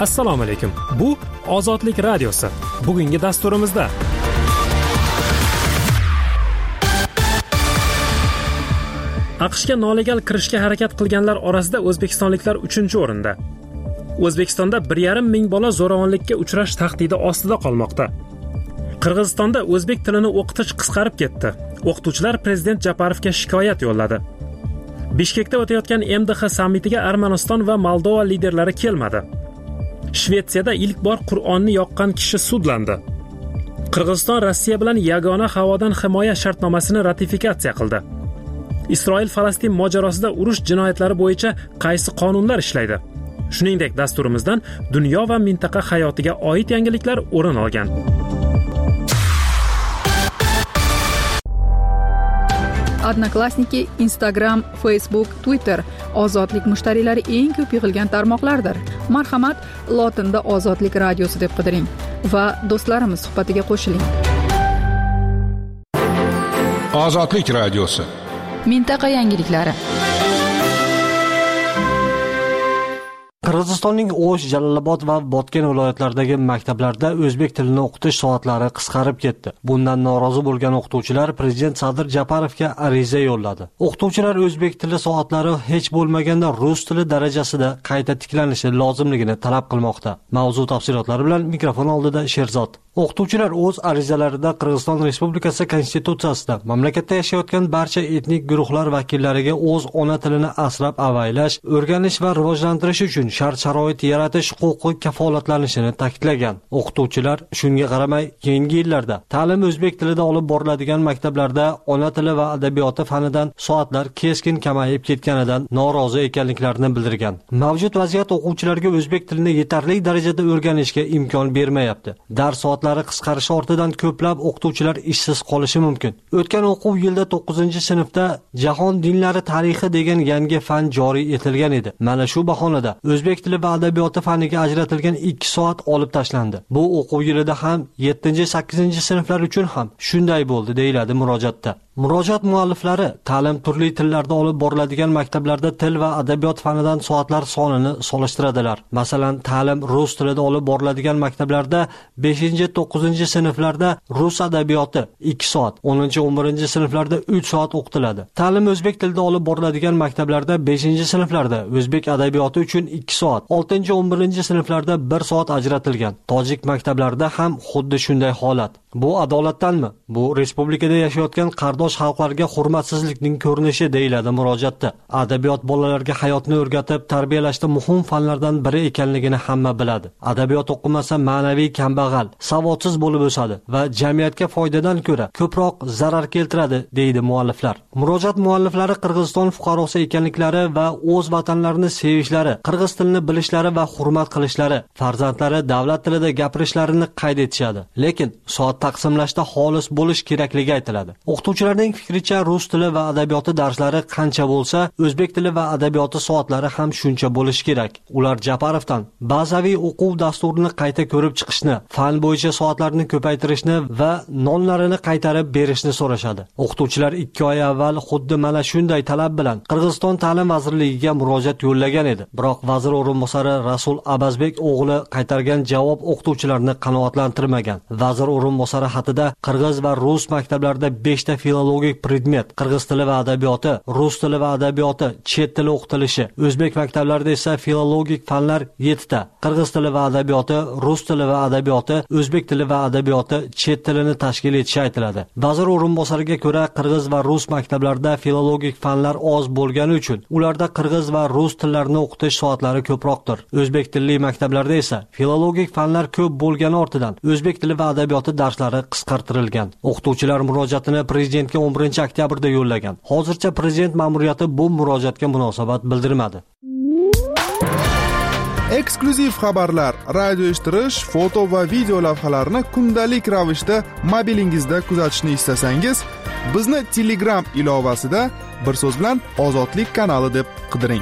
Assalomu alaykum. Bu Ozodlik radiosi. Bugungi dasturimizda AQShga nolegal kirishga harakat qilganlar orasida o'zbekistonliklar 3-o'rinda. O'zbekistonda 1,5 ming bola zo'ravonlikka uchrash tahdidi ostida qolmoqda. Qirg'izistonda o'zbek tilini o'qitish qisqarib ketdi. O'qituvchilar prezident Japarovga shikoyat yo'lladi. Bishkekda o'tayotgan MDH sammitiga Armaniston va Moldova liderlari kelmadi. Shvetsiyada ilk bor Qur'onni yoqqan kishi sudlandi. Qirg'iziston Rossiya bilan yagona havodan himoya shartnomasini ratifikatsiya qildi. Isroil-Falastin mojarosida urush jinoyatlari bo'yicha qaysi qonunlar ishlaydi? Shuningdek, dasturimizdan dunyo va mintaqa hayotiga oid yangiliklar o'rin olgan. Odnoklassniki, Instagram, Facebook, Twitter ozodlik mushtariylari eng ko'p yig'ilgan tarmoqlardir. Marhamat, lotinda Ozodlik radiosi deb qidiring va do'stlarimiz suhbatiga qo'shiling. Ozodlik radiosi. Mintaqa yangiliklari. Qirg'izistonning O'sh, Jalolobod va Botken viloyatlaridagi maktablarda o'zbek tilini o'qitish soatlari qisqarib ketdi. Bundan norozi bo'lgan o'qituvchilar prezident Sadir Japarovga ariza yo'lladi. O'qituvchilar o'zbek tili soatlari hech bo'lmaganda rus tili darajasida qayta tiklanishi lozimligini talab qilmoqda. Mavzu tafsilotlari bilan mikrofon oldida Sherzod. O'qituvchilar o'z arizalarida Qirg'iziston Respublikasi Konstitutsiyasida mamlakatda yashayotgan barcha etnik guruhlar vakillariga o'z ona tilini asrab-avaylash, o'rganish va rivojlantirish uchun shart-sharoit yaratish huquqi kafolatlanishini ta'kidlagan. O'qituvchilar shunga qaramay, keyingi yillarda ta'lim o'zbek tilida olib boriladigan maktablarda ona tili va adabiyoti fanidan soatlar keskin kamayib ketganidan norozi ekanliklarini bildirgan. Mavjud vaziyat o'quvchilarga o'zbek tilini yetarli darajada o'rganishga imkon bermayapti. Dars qisqarishi ortidan ko'plab o'qituvchilar ishsiz qolishi mumkin. O'tgan o'quv yilida 9-sinfda Jahon dinlari tarixi degan yangi fan joriy etilgan edi. Mana shu bahonada o'zbek tili va adabiyoti faniga ajratilgan 2 soat olib tashlandi. Bu o'quv yilida ham 7-8-sinflar uchun ham shunday bo'ldi, deyiladi murojaatda. Murojaat mualliflari ta'lim turli tillarda olib boriladigan maktablarda til va adabiyot fanidan soatlar sonini solishtiradilar. Masalan, ta'lim rus tilida olib boriladigan maktablarda 5-9-sinflarda rus adabiyoti 2 soat, 10-11-sinflarda 3 soat o'qitiladi. Ta'lim o'zbek tilida olib boriladigan maktablarda 5-sinflarda o'zbek adabiyoti uchun 2 soat, 6-11-sinflarda 1 soat ajratilgan. Tojik maktablarida ham xuddi shunday holat. Bu adolatdanmi? Bu respublikada yashayotgan qardosh xalqlarga hurmatsizlikning ko'rinishi, deyiladi murojaatda. Adabiyot bolalarga hayotni o'rgatib, tarbiyalashda muhim fanlardan biri ekanligini hamma biladi. Adabiyot o'qimasa ma'naviy kambag'al, savodsiz bo'lib o'sadi va jamiyatga foydadan ko'ra ko'proq zarar keltiradi, deydi mualliflar. Murojaat mualliflari Qirg'iziston fuqarosi ekanliklari va o'z vatanlarini sevishlari, qirg'iz tilini bilishlari va hurmat qilishlari, farzandlari davlat tilida gapirishlarini qayd etishadi. Lekin soat taqsimlashda xolis bo'lish kerakligi aytiladi. O'qituvchilarning fikricha, rus tili va adabiyoti darslari qancha bo'lsa, o'zbek tili va adabiyoti soatlari ham shuncha bo'lishi kerak. Ular Japarovdan bazaviy o'quv dasturini qayta ko'rib chiqishni, fan bo'yicha soatlarni ko'paytirishni va nonlarini qaytarib berishni so'rashadi. O'qituvchilar 2 oy avval xuddi mana shunday talab bilan Qirg'iziston ta'lim vazirligiga murojaat yo'llagan edi. Biroq vazir o'rinbosari Rasul Abazbek o'g'li qaytargan javob o'qituvchilarni qanoatlantirmagan. Vazir o'rinbosari xatida qirg'iz va rus maktablarida 5 ta filologik predmet, qirg'iz tili va adabiyoti, rus tili va adabiyoti, chet tili o'qitilishi, o'zbek maktablarida esa filologik fanlar 7 ta, qirg'iz tili va adabiyoti, rus tili va adabiyoti, o'zbek tili va adabiyoti, chet tilini tashkil etishi aytiladi. Vazir o'rinbosariga ko'ra, qirg'iz va rus maktablarida filologik fanlar oz bo'lgani uchun ularda qirg'iz va rus tillarini o'qitish soatlari ko'proqdir. O'zbek tilli maktablarda esa filologik fanlar ko'p bo'lgani ortidan o'zbek tili va adabiyoti darslari qisqartirilgan. O'qituvchilar murojaatini prezidentga 11-oktyabrda yo'llagan. Hozircha prezident ma'muriyati bu murojaatga munosabat bildirmadi. Eksklyuziv xabarlar, radio eshittirish, foto va video lavhalarni kundalik ravishda mobilingizda kuzatishni istasangiz, bizni Telegram ilovasida bir so'z bilan Ozodlik kanali deb qidiring.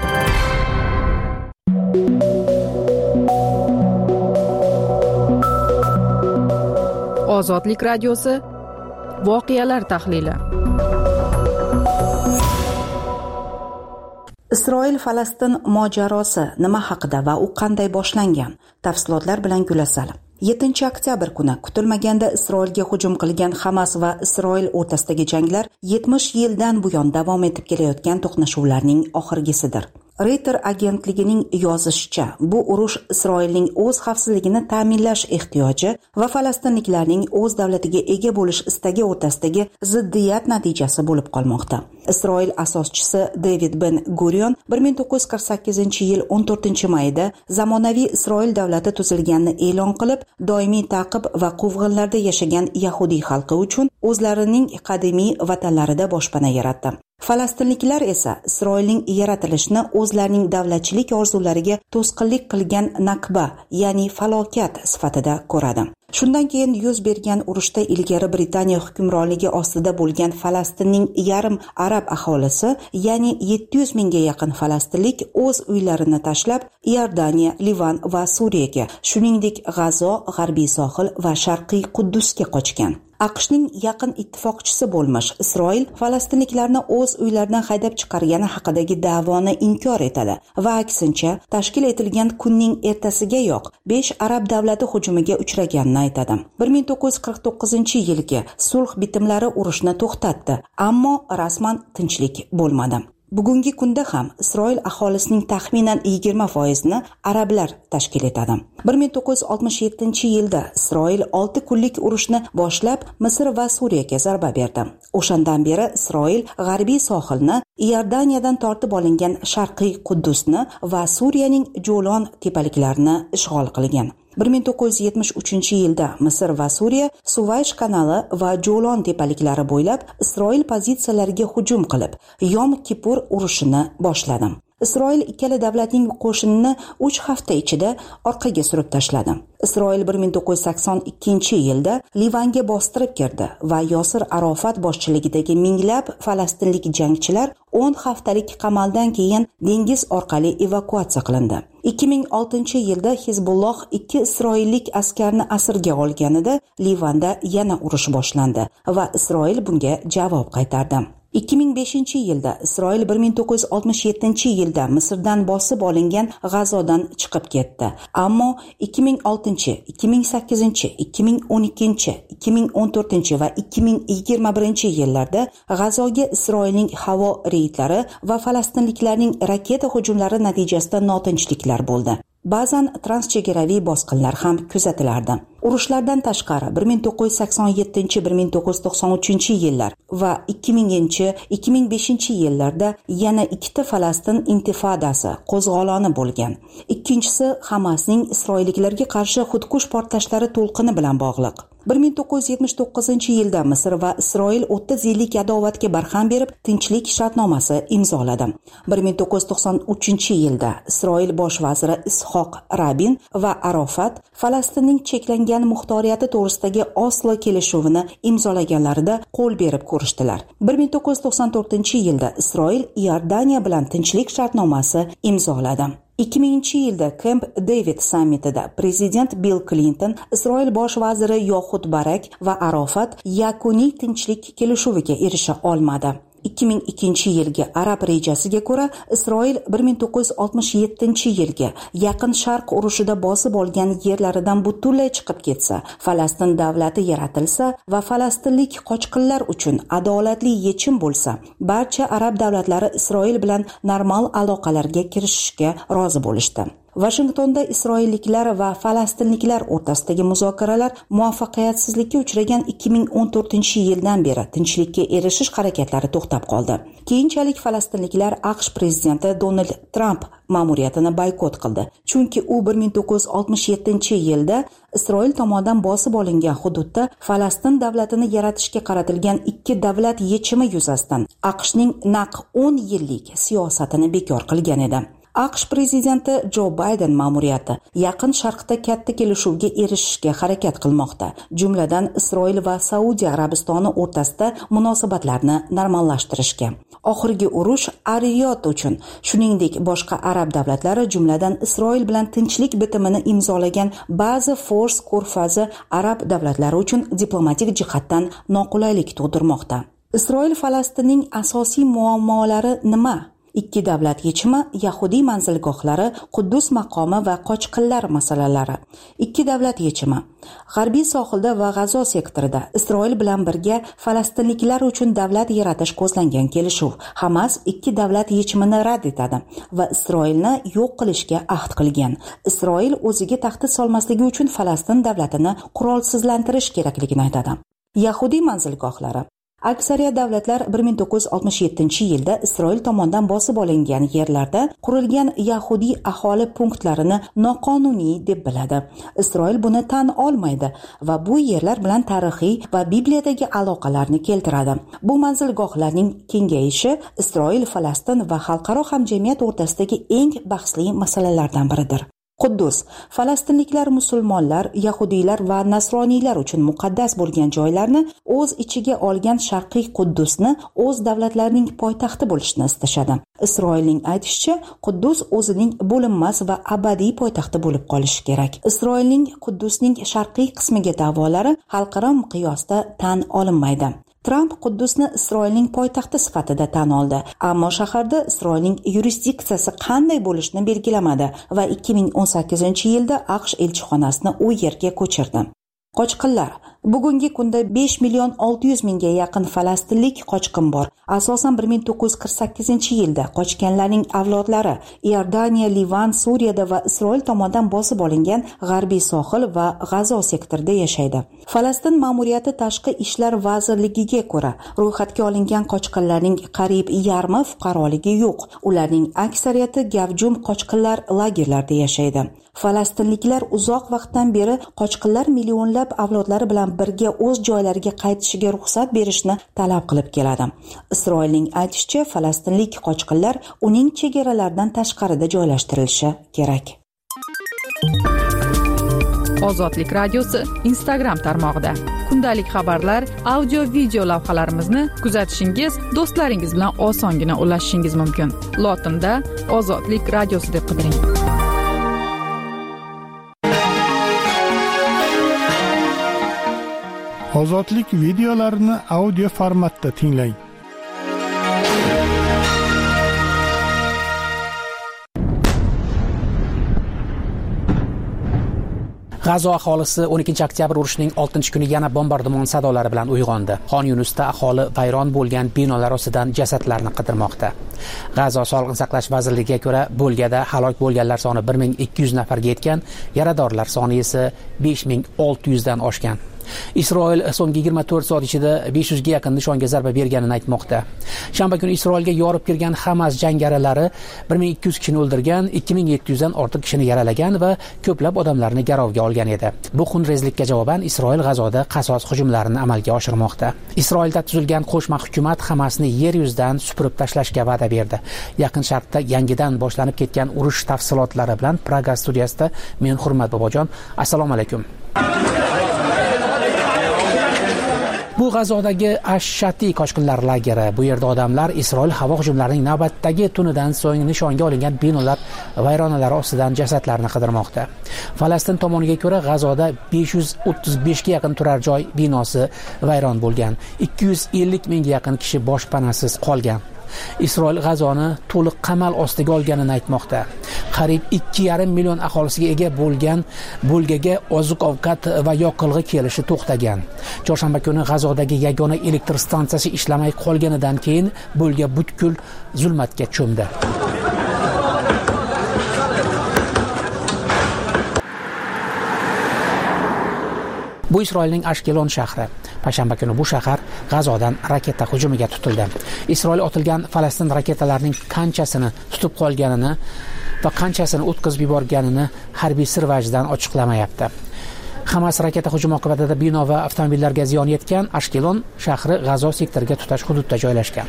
Ozodlik radiosi voqealar tahlili. Isroil-Falastin mojarosi nima haqida va u qanday boshlangan? Tafsilotlar bilan Gulasal. 7 oktyabr kuni kutilmaganda Isroilga hujum qilgan Hamas va Isroil o'rtasidagi janglar 70 yildan buyon davom etib kelayotgan to'qnashuvlarning oxirgisidir. Reuters agentligining yozishicha, bu urush Isroilning o'z xavfsizligini ta'minlash ehtiyoji va falastinliklarning o'z davlatiga ega bo'lish istagi o'rtasidagi ziddiyat natijasi bo'lib qolmoqda. Isroil asoschisi David Ben Gurion 1948-yil 14-mayda zamonaviy Isroil davlati tuzilganini e'lon qilib, doimiy ta'qib va quvg'inlarda yashagan yahudiy xalqi uchun o'zlarining qadimiy vatanlarida boshpana yaratdi. Falastinliklar esa Isroilning yaratilishini o'zlarining davlatchilik orzulariga to'sqinlik qilgan nakba, ya'ni falokat sifatida ko'radi. Shundan keyin yuz bergan urushda ilgari Britaniya hukmronligi ostida bo'lgan Falastinning yarim arab aholisi, ya'ni 700 mingga yaqin falastinlik o'z uylarini tashlab, Iordaniya, Livan va Suriyaga, shuningdek G'azo, G'arbiy sohil va Sharqiy Quddusga qochgan. AQShning yaqin ittifoqchisi bo'lmish Isroil falastinliklarni o'z uylaridan haydab chiqargani haqidagi da'voni inkor etadi va aksincha, tashkil etilgan kunning ertasigayoq 5 arab davlati hujumiga uchraganini aytadi. 1949-yilgi sulh bitimlari urushni to'xtatdi, ammo rasman tinchlik bo'lmadi. Bugungi kunda ham Isroil aholisining taxminan 20%ni arablar tashkil etadi. 1967-yilda Isroil 6 kunlik urushni boshlab Misr va Suriyaga zarba berdi. O'shandan beri Isroil g'arbiy sohilni, Iordaniyadan tortib olingan Sharqiy Quddusni va Suriyaning Jo'lon tepaliklarini ishg'ol qilgan. 1973-yilda Misr va Suriya Suvaysh kanali va Jo'lon tepaliklari bo'ylab Isroil pozitsiyalariga hujum qilib, Yom Kipur urushini boshladi. Isroil ikkala davlatning qo'shinini 3 hafta ichida orqaga surib tashladi. Isroil 1982-yilda Livanga bostirib kirdi va Yosir Arofat boshchiligidagi minglab falastinlik jangchilar 10 haftalik qamaldan keyin dengiz orqali evakuatsiya qilindi. 2006-yilda Hizbulloh 2 isroillik askarni asirga olganida Livanda yana urush boshlandi va Isroil bunga javob qaytardi. 2005-yilda Isroil 1967-yilda Misrdan bosib olingan G'azodan chiqib ketdi. Ammo 2006, 2008, 2012, 2014 va 2021-yillarda G'azoga Isroilning havo reydlari va falastinliklarning raketa hujumlari natijasida notinchliklar bo'ldi. Ba'zan transchegaraviy bosqinlar ham kuzatilardi. Urushlardan tashqari 1987-1993-yillar va 2000-2005-yillarda yana ikkita Falastin intifodasi qo'zg'oloni bo'lgan. Ikkinchisi Hamasning isroilliklarga qarshi xudkush portlashlari to'lqini bilan bog'liq. 1979-yilda Misr va Isroil 30 yillik adovatga barham berib, tinchlik shartnomasi imzoladi. 1993-yilda Isroil bosh vaziri Ishoq Rabin va Arofat Falastinning cheklangan muxtoriyati to'g'risidagi Oslo kelishuvini imzolaganlarida qo'l berib ko'rishdilar. 1994-yilda Isroil Iordaniya bilan tinchlik shartnomasi imzoladi. 2000-yilda Camp David sammitida prezident Bill Clinton, Isroil bosh vaziri Yoxud Barak va Arofat yakuniy tinchlik kelishuviga erisha olmadi. 2002-yilgi arab rejasiga ko'ra Isroil 1967-yilga Yaqin Sharq urushida bosib olgan yerlaridan butunlay chiqib ketsa, Falastin davlati yaratilsa va falastinlik qochqinlar uchun adolatli yechim bo'lsa, barcha arab davlatlari Isroil bilan normal aloqalarga kirishishga rozi bo'lishdi. Washingtonda isroilliklar va falastinliklar o'rtasidagi muzokaralar muvaffaqiyatsizlikka uchragan 2014-yildan beri tinchlikka erishish harakatlari to'xtab qoldi. Keyinchalik falastinliklar AQSh prezidenti Donald Trump ma'muriyatini boykot qildi, chunki u 1967-yilda Isroil tomonidan bosib olingan hududda Falastin davlatini yaratishga qaratilgan ikki davlat yechimi yuzasidan AQShning naq 10 yillik siyosatini bekor qilgan edi. AQSh prezidenti Jo Bayden ma'muriyati Yaqin Sharqda katta kelishuvga erishishga harakat qilmoqda, jumladan Isroil va Saudiya Arabistoni o'rtasida munosabatlarni normallashtirishga. Oxirgi urush Ar-Riyod uchun, shuningdek boshqa arab davlatlari, jumladan Isroil bilan tinchlik bitimini imzolagan ba'zi Fors ko'rfazi arab davlatlari uchun diplomatik jihatdan noqulaylik tug'dirmoqda. Isroil Falastinning asosiy muammolari nima? Ikki davlat yechimi, Yahudiy manzilgohlari, Quddus maqomi va qochqinlar masalalari. Ikki davlat yechimi. G'arbiy sohilda va G'azo sektorida Isroil bilan birga falastinliklar uchun davlat yaratish ko'zlangan kelishuv. Hamas ikki davlat yechimini rad etadi va Isroilni yo'q qilishga ahd qilgan. Isroil o'ziga tahdid solmasligi uchun Falastin davlatini qurolsizlantirish kerakligini aytadi. Yahudiy manzilgohlari. Aksariyat davlatlar 1967-yilda Isroil tomonidan bosib olingan yerlarda qurilgan Yahudiy aholi punktlarini noqonuniy deb biladi. Isroil buni tan olmaydi va bu yerlar bilan tarixiy va Bibliyadagi aloqalarni keltiradi. Bu manzilgohlarning kengayishi Isroil, Falastin va xalqaro hamjamiyat o'rtasidagi eng bahsli masalalardan biridir. Quddus. Falastinliklar, musulmonlar, yahudiylar va nasroniylar uchun muqaddas bo'lgan joylarni o'z ichiga olgan Sharqiy Quddusni o'z davlatlarining poytaxti bo'lishni istashadi. Isroilning aytishicha, Quddus o'zining bo'linmas va abadiy poytaxti bo'lib qolishi kerak. Isroilning Quddusning sharqiy qismiga da'volari xalqaro miqyosda tan olinmaydi. Tramp Quddusni Isroilning poytaxti sifatida tan oldi, ammo shaharda Isroilning yurisdiksiyasi qanday bo'lishini belgilamadi va 2018-yilda AQSh elchixonasini u yerga ko'chirdi. Qochqinlar. Bugungi kunda 5.600.000 ga yaqin falastinlik qochqin bor. Asosan 1948-yilda qochganlarning avlodlari Iordaniya, Livan, Suriyada va Isroil tomonidan bosib olingan G'arbiy sohil va G'azo sektorida yashaydi. Falastin ma'muriyati Tashqi ishlar vazirligiga ko'ra, ro'yxatga olingan qochqinlarning qariyb yarmi fuqaroligi yo'q. Ularning aksariyati gavjum qochqinlar lagerlarida yashaydi. Falastinliklar uzoq vaqtdan beri qochqinlar millionlab avlodlari bilan birga o'z joylariga qaytishiga ruxsat berishni talab qilib keladi. Isroilning aytishicha, falastinlik qochqinlar uning chegaralaridan tashqarida joylashtirilishi kerak. Ozodlik radiosi Instagram tarmog'ida kundalik xabarlar, audio-video lavhalarimizni kuzatishingiz, do'stlaringiz bilan osongina ulashishingiz mumkin. Lotinda Ozodlik radiosi deb qidiring. Ozodlik videolarini audio formatda tinglang. G'azo aholisi 12-oktyabr urushining 6-kuni yana bombardimon sadolari bilan uyg'ondi. Xon Yunusda aholi vayron bo'lgan binolar ostidan jasadlarni qidirmoqda. G'azo Sog'liqni saqlash vazirligiga ko'ra, bo'lgada halok bo'lganlar soni 1200 nafarga yetgan, yaradorlar soni esa 5600 dan oshgan. Isroil so'nggi 24 soat ichida 500 ga yaqin nishonga zarba berganini aytmoqda. Shanba kuni Isroilga yorib kirgan Hamas jangarilari 1200 kishini o'ldirgan, 2700 dan ortiq kishini yaralagan va ko'plab odamlarni garovga olgan edi. Bu xunrezlikka javoban Isroil G'azoda qasos hujumlarini amalga oshirmoqda. Isroilda tuzilgan qo'shma hukumat Hamasni yer yuzidan supurib tashlashga va'da berdi. Yaqin Sharqda yangidan boshlanib ketgan urush tafsilotlari bilan Praga studiyasida men Hurmat Bobojon. Assalomu alaykum. Bu G'azodagi Ash-Shati qochqinlar lageri. Bu yerda odamlar Isroil havo hujumlarining navbatdagi tunidan so'ng nishonga olingan binolar vayronalari ostidan jasadlarni qidirmoqda. Falastin tomoniga ko'ra, G'azoda 535 ga yaqin turar joy binosi vayron bo'lgan. 250 mingga yaqin kishi boshpanasiz qolgan. Isroil G'azoni to'liq qamal ostiga olganini aytmoqda. Qariyb 2,5 million aholisiga ega bo'lgan bo'lgaga oziq-ovqat va yoqilg'i kelishi to'xtagan. Chorshanba kuni G'azodagi yagona elektr stansiyasi ishlamay qolganidan keyin bo'lga butkul zulmatga cho'mdi. Bu Isroilning Ashkelon shahri. Payshanba kuni bu shahar G'azodan raketa hujumiga tutildi. Isroil otilgan Falastin raketalarining qanchasini tutib qolganini va qanchasini o'tkazib yuborganini harbiy sir vajdan ochiqlamayapti. Hamas raketa hujumi oqibatida bino va avtomobillarga ziyon yetgan. Ashkelon shahri G'azo sektoriga tutash hududda joylashgan.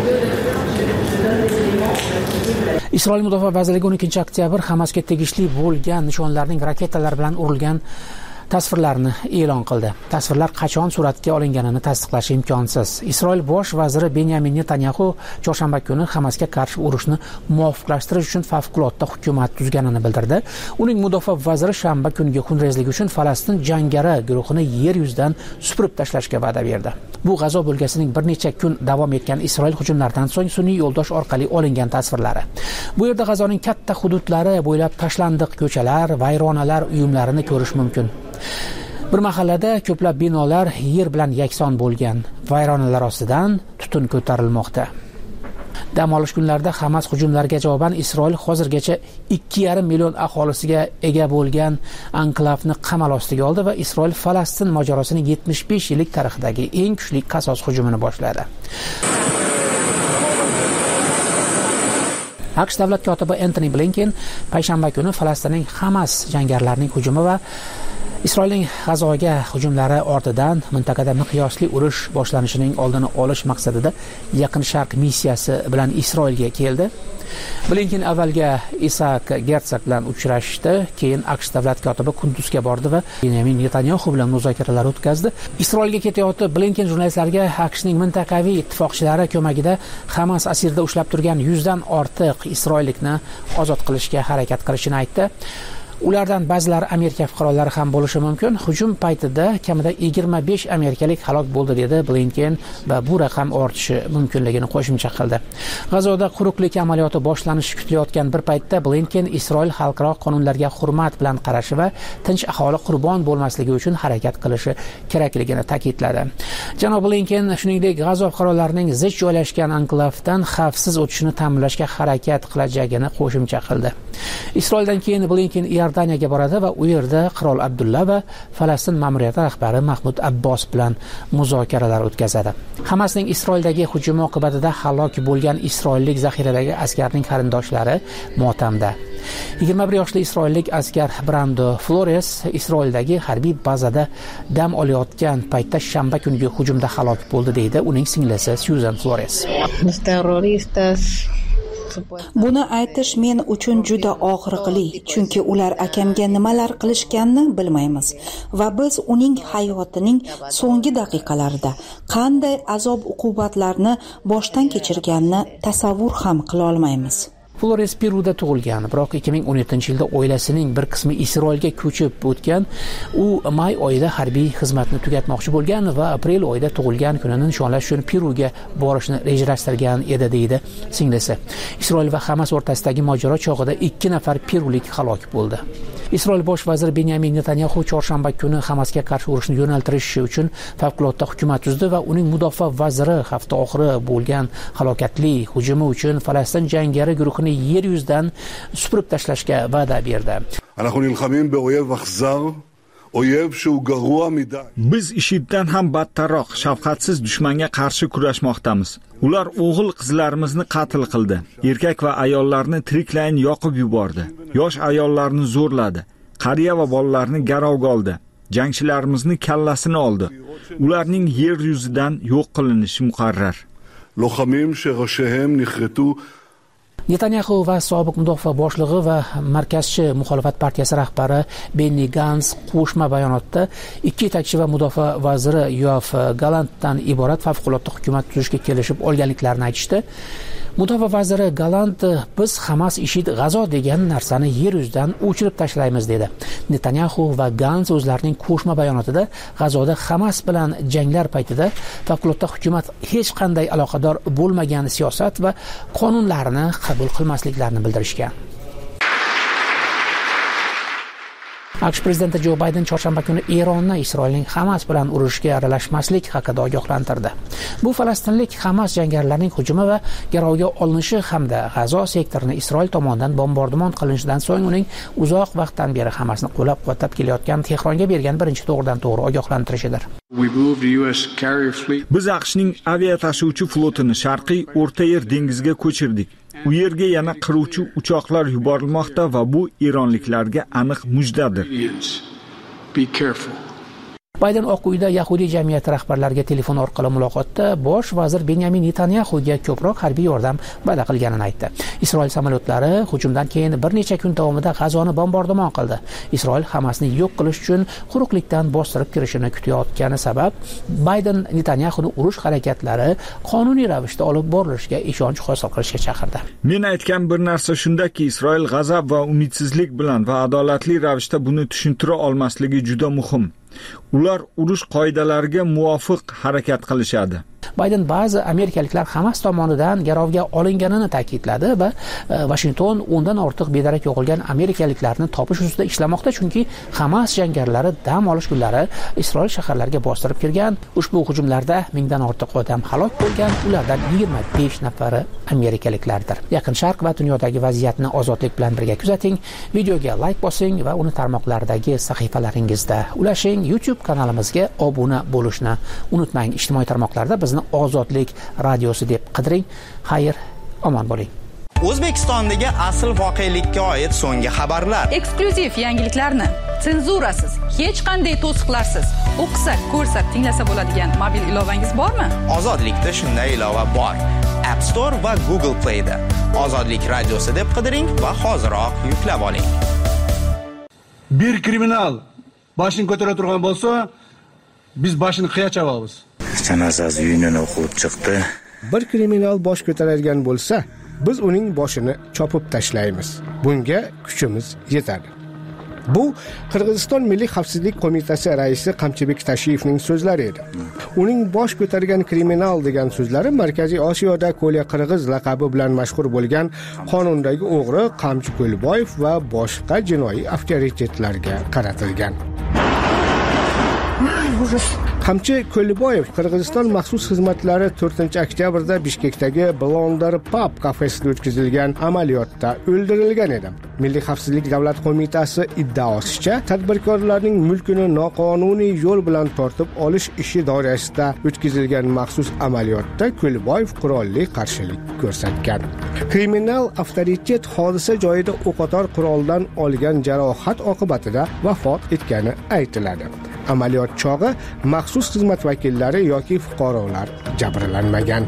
Isroil Mudofaa vazirligi 12-oktyabr Hamasga tegishli bo'lgan nishonlarning raketalar bilan urilgan tasvirlarni e'lon qildi. Tasvirlar qachon suratga olinganini tasdiqlash imkonsiz. Isroil bosh vaziri Benyamin Netanyahu chorshanba kuni Hamasga qarshi urushni muvofiqlashtirish uchun favqulodda hukumat tuzganini bildirdi. Uning mudofaa vaziri shanba kungi xunrezlik uchun Falastin jangari guruhini yer yuzidan supurib tashlashga va'da berdi. Bu G'azo bo'lkasining bir necha kun davom etgan Isroil hujumlaridan so'ng sun'iy yo'ldosh orqali olingan tasvirlari. Bu yerda G'azoning katta hududlari bo'ylab tashlandiq ko'chalar, vayronalar uyumlarini ko'rish mumkin. Bir mahallada ko'plab binolar yer bilan yakson bo'lgan. Vayronalar ostidan tutun ko'tarilmoqda. Dam olish kunlarida Hamas hujumlariga javoban Isroil hozirgacha 2,5 million aholisiga ega bo'lgan anklavni qamal ostiga oldi va Isroil Falastin mojarosining 75 yillik tarixidagi eng kuchli qasos hujumini boshladi. AQSh davlat kotibi Antony Blinken payshanba kuni Falastinning Hamas jangarlarining hujumi va Isroilning G'azoga hujumlari ortidan mintaqada miqyosli urush boshlanishining oldini olish maqsadida Yaqin Sharq missiyasi bilan Isroilga keldi. Blinken avvalga Isaac Herzog bilan uchrashdi, keyin AQSh davlat kotibi Kunduzga bordi va Benyamin Netanyahu bilan muzokaralar o'tkazdi. Isroilga ketayotib Blinken jurnalistlarga AQShning mintaqaviy ittifoqchilari ko'magida Hamas asirda ushlab turgan 100 dan ortiq isroillikni ozod qilishga harakat qilishini aytdi. Ulardan ba'zilari Amerika fuqarolari ham bo'lishi mumkin. Hujum paytida kamida 25 amerikalik halok bo'ldi dedi Blinken va bu raqam ortishi mumkinligini qo'shimcha qildi. G'azoda quruqlik amaliyoti boshlanishi kutilayotgan bir paytda Blinken Isroil xalqaro qonunlarga hurmat bilan qarashi va tinch aholi qurbon bo'lmasligi uchun harakat qilishi kerakligini ta'kidladi. Janob Blinken shuningdek G'azo fuqarolarining zich joylashgan anklavdan xavfsiz o'tishini ta'minlashga harakat qilajagini qo'shimcha qildi. Isroildan keyin Blinken Iordaniyaga boradi va u yerda qirol Abdulla va Falastin ma'muriyati rahbari Mahmud Abbos bilan muzokaralar o'tkazadi. Hamasning Isroildagi hujumi oqibatida halok bo'lgan isroillik zaxiradagi askarning qarindoshlari motamda. 21 yoshli isroillik askar Brando Flores Isroildagi harbiy bazada dam olayotgan paytda shanba kungi hujumda halok bo'ldi deydi uning singlisi Susan Flores. Buni aytish men uchun juda og'riqli, chunki ular akamga nimalar qilishganini bilmaymiz va biz uning hayotining so'nggi daqiqalarida qanday azob-uqubatlarni boshdan kechirganini tasavvur ham qila olmaymiz. Flores Peruda tug'ilgan, biroq 2017-yilda oilasining bir qismi Isroilga ko'chib o'tgan. U may oyida harbiy xizmatni tugatmoqchi bo'lgan va aprel oyida tug'ilgan kunini nishonlash uchun Peruga borishni rejalashtirgan edi deydi singlisi. Isroil va Hamas o'rtasidagi mojaro chog'ida 2 nafar perulik halok bo'ldi. Isroil bosh vaziri Benyamin Netanyahu chorshanba kuni Hamasga qarshi urushni yo'naltirish uchun favqulodda hukumat tuzdi va uning mudofaa vaziri hafta oxiri bo'lgan halokatli hujumi uchun Falastin jangari guruhini yer yuzidan supurib tashlashga va'da berdi. Biz IShIDdan ham battarroq shafqatsiz dushmanga qarshi kurashmoqdamiz. Ular o'g'il qizlarimizni qatl qildi. Erkak va ayollarni tiriklayin yoqib yubordi. Yosh ayollarni zo'rladi. Qariya va bolalarni garovga oldi. Jangchilarimizni kallasini oldi. Ularning yer yuzidan yo'q qilinishi muqarrar. Netanyahu va sobiq mudofaa boshlig'i va markazchi muxolifat partiyasi rahbari Benny Gantz qo'shma bayonotda ikki yetakchi va mudofaa vaziri Yoav Galantdan iborat favqulodda hukumat tuzishga kelishib olganliklarini aytishdi. Mudofaa vaziri Galant biz Hamas IShID G'azo degan narsani yer yuzidan o'chirib tashlaymiz dedi. Netanyahu va Gantz o'zlarining qo'shma bayonotida G'azoda Hamas bilan janglar paytida favqulodda hukumat hech qanday aloqador bo'lmagan siyosat va qonunlarni qabul qilmasliklarini bildirishgan. AQSh prezidenti Jo Bayden chorshanba kuni Eronni Isroilning Hamas bilan urushga aralashmaslik haqida ogohlantirdi. Bu falastinlik Hamas jangarilarining hujumi va garovga olinishi hamda G'azo sektorini Isroil tomonidan bombardimon qilinishidan so'ng uning uzoq vaqtdan beri Hamasni qo'llab-quvvatlab kelayotgan Tehronga bergan birinchi to'g'ridan-to'g'ri ogohlantirishidir. Biz AQShning avia tashuvchi flotini Sharqiy O'rta Yer dengiziga ko'chirdik. U yerga yana qiruvchi uchoqlar yuborilmoqda va bu eronliklarga aniq mujdadir. Bayden Oq uyda Yahudiy jamiyati rahbarlariga telefon orqali muloqotda bosh vazir Benyamin Netanyahuga ko'proq harbiy yordam va'da qilganini aytdi. Isroil samolyotlari hujumdan keyin bir necha kun davomida G'azoni bombardimon qildi. Isroil Hamasni yo'q qilish uchun quruqlikdan bostirib kirishini kutayotgani sabab Bayden Netanyahuni urush harakatlari qonuniy ravishda olib borilishiga ishonch hosil qilishga chaqirdi. Men aytgan bir narsa shundaki, Isroil g'azab va umidsizlik bilan va adolatli ravishda buni tushuntira olmasligi juda muhim. Ular urush qoidalariga muvofiq harakat qilishadi. Bayden ba'zi amerikaliklar Hamas tomonidan garovga olinganini ta'kidladi va Washington o'ndan ortiq bedarak yo'qolgan amerikaliklarni topish ustida ishlamoqda, chunki Hamas jangarilari dam olish kunlari Isroil shaharlariga bostirib kirgan. Ushbu hujumlarda mingdan ortiq odam halok bo'lgan, ulardan 25 nafari amerikaliklardir. Yaqin Sharq va dunyodagi vaziyatni ozodlik bilan birga kuzating. Videoga like bosing va uni tarmoqlardagi sahifalaringizda ulashing. YouTube kanalimizga obuna bo'lishni unutmang. Ijtimoiy tarmoqlarda bizni Ozodlik radiosi deb qidiring. Xayr, omon bo'ling. O'zbekistondagi asl voqelikka oid so'nggi xabarlar, eksklyuziv yangiliklarni senzurasiz, hech qanday to'siqlarsiz o'qisa, ko'rsa, tinglasa bo'ladigan mobil ilovangiz bormi? Ozodlikda shunday ilova bor. App Store va Google Play da Ozodlik radiosi deb qidiring va hoziroq yuklab oling. Bir kriminal boshini ko'tara turgan bo'lsa, biz boshini qiya chavamiz. Janozasi uyini o'qib chiqdi. Bir kriminal bosh ko'taradigan bo'lsa, biz uning boshini chopib tashlaymiz. Bunga kuchimiz yetadi. Bu Qirg'iziston Milliy xavfsizlik qo'mitasi raisi Qamchibek Tashiyevning so'zlari edi. Uning bosh ko'targan kriminal degan so'zlari Markaziy Osiyoda Ko'lya Qirg'iz laqabi bilan mashhur bo'lgan qonundagi o'g'ri Qamchi Ko'lboyev va boshqa jinoiy avtoritetlarga qaratilgan. Qamchi Ko'lboyev Qirg'iziston maxsus xizmatlari 4-oktyabrda Bishkekdagi Blonder Pub kafesida o'tkazilgan amaliyotda o'ldirilgan edi. Milliy xavfsizlik davlat qo'mitasi iddaosicha, tadbirkorlarning mulkini noqonuniy yo'l bilan tortib olish ishi doirasida o'tkazilgan maxsus amaliyotda Ko'lboyev qurolli qarshilik ko'rsatgan. Kriminal avtoritet hodisa joyida o'qotar quroldan olgan jarohat oqibatida vafot etgani aytiladi. Amaliyot chog'i maxsus xizmat vakillari yoki fuqarolar jabrlanmagan.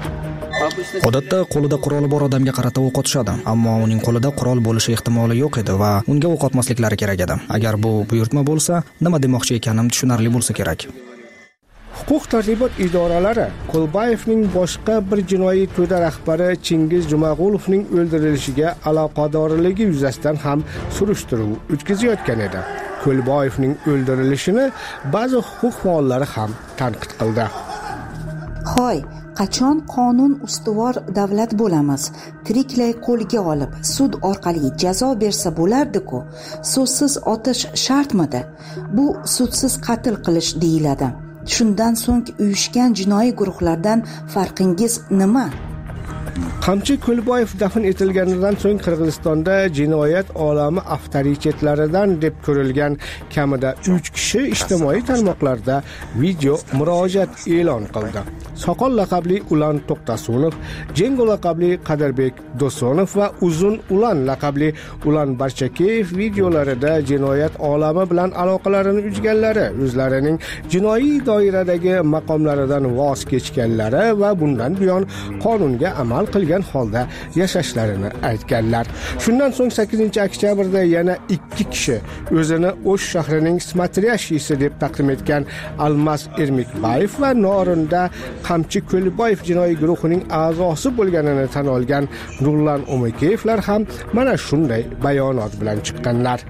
Odatda qo'lida quroli bor odamga qarata o'q otishadi, ammo uning qo'lida qurol bo'lishi ehtimoli yo'q edi va unga o'q otmasliklari kerak edi. Agar bu buyurtma bo'lsa, nima demoqchi ekanim tushunarli bo'lsa kerak. Huquq-tartibot idoralari Ko'lboyevning boshqa bir jinoiy to'da rahbari Chingiz Jumag'ulovning o'ldirilishiga aloqadorligi yuzasidan ham surishtiruv o'tkazayotgan edi. Ko'lboyevning o'ldirilishini ba'zi huquq faollari ham tanqid qildi. Hoy, qachon qonun ustuvor davlat bo'lamiz? Tiriklay qo'lga olib, sud orqali jazo bersa bo'lardi-ku. So'zsiz otish shartmidi? Bu sudsiz qatl qilish deyiladi. Shundan so'ng uyushgan jinoiy guruhlardan farqingiz nima? Qamchi Ko'lboyev dafn etilganidan so'ng Qirg'izistonda jinoyat olami avtoritetlaridan deb ko'rilgan kamida 3 kishi ijtimoiy tarmoqlarda video murojaat e'lon qildi. Soqol laqabli Ulan To'xtasunov, Jengo laqabli Qadirbek Dosonov va Uzun Ulan laqabli Ulan Barchakeyev videolarida jinoyat olami bilan aloqalarini uzganlari, o'zlarining jinoiy doiradagi maqomlaridan voz kechganlari va bundan buyon qonunga amal qilgan holda yashashlarini aytganlar. Shundan so'ng 8-oktyabrda yana 2 kishi o'zini O'sh shahrining smatriyashisi deb taqdim etgan Almas Ermekbayev va Norinda Qamchi Ko'lboyev jinoiy guruhining a'zosi bo'lganini tan olgan Nurlan Umekeyevlar ham mana shunday bayonot bilan chiqqanlar.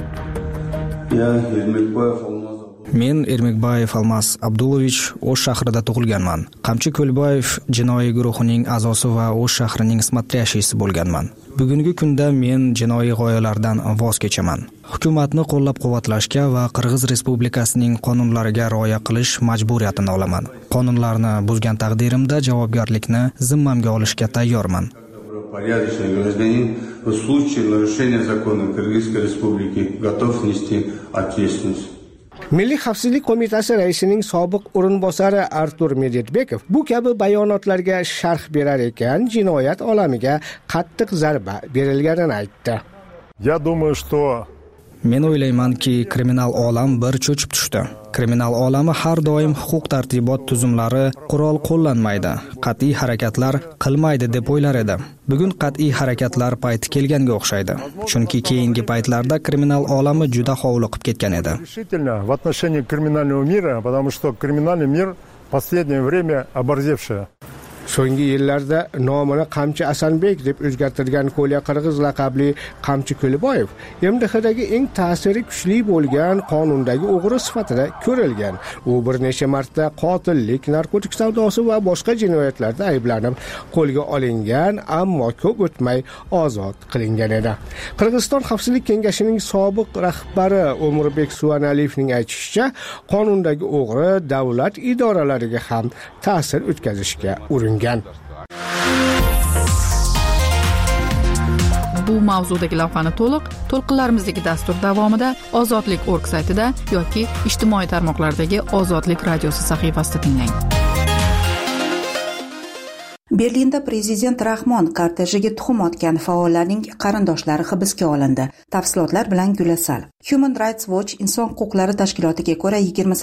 Men Ermekbayev Almas Abdulovich O'sh shahrida tug'ilganman. Qamchi Ko'lboyev jinoiy guruhining a'zosi va O'sh shahrining smatriyashisi bo'lganman. Bugungi kunda men jinoiy g'oyalardan voz kechaman. Hukumatni qo'llab-quvvatlashga va Qirg'iz Respublikasining qonunlariga rioya qilish majburiyatini olaman. Qonunlarni buzgan taqdirimda javobgarlikni zimmamga olishga tayyorman. Порядочный гражданин в случае нарушения законов Кыргызской Республики готов нести ответственность. Milliy xavfsizlik qo'mitasi raisining sobiq o'rinbosari Artur Medvedbekov bu kabi bayonotlarga sharh berar ekan, jinoyat olamiga qattiq zarba berilganini aytdi. Я думаю, что Men o'ylaymanki, kriminal olam bir cho'chib tushdi. Kriminal olami har doim huquq-tartibot tuzumlari, qurol qo'llanmaydi, qat'iy harakatlar qilmaydi deb o'ylar edi. Bugun qat'iy harakatlar payti kelganga o'xshaydi. Chunki keyingi paytlarda kriminal olami juda hovliqib ketgan edi. В отношении криминального мира, потому что криминальный мир в последнее время оборзевший. So'nggi yillarda nomini Qamchi Asanbek deb o'zgartirgan Qo'liya Qirg'iz laqabli Qamchi Ko'liboyev MDHdagi eng ta'siri kuchli bo'lgan qonundagi o'g'ri sifatida ko'rilgan. U bir necha marta qotillik, narkotik savdosi va boshqa jinoyatlarda ayblanib qo'lga olingan, ammo ko'p o'tmay ozod qilingan edi. Qirg'iziston Xavfsizlik kengashining sobiq rahbari O'mirbek Suvanaliyevning aytishicha, qonundagi o'g'ri davlat idoralariga ham ta'sir o'tkazishga uringan. Bu mavzudagi lavhani to'lqinlarimizdagi dastur davomida ozodlik.org saytida yoki ijtimoiy tarmoqlardagi Ozodlik radiosi sahifasida tinglang. Berlinda prezident Rahmon kortejiga tuxum otgan faollarning qarindoshlari hibsga olindi. Tafsilotlar bilan Gulasal. Human Rights Watch inson huquqlari tashkilotiga ko'ra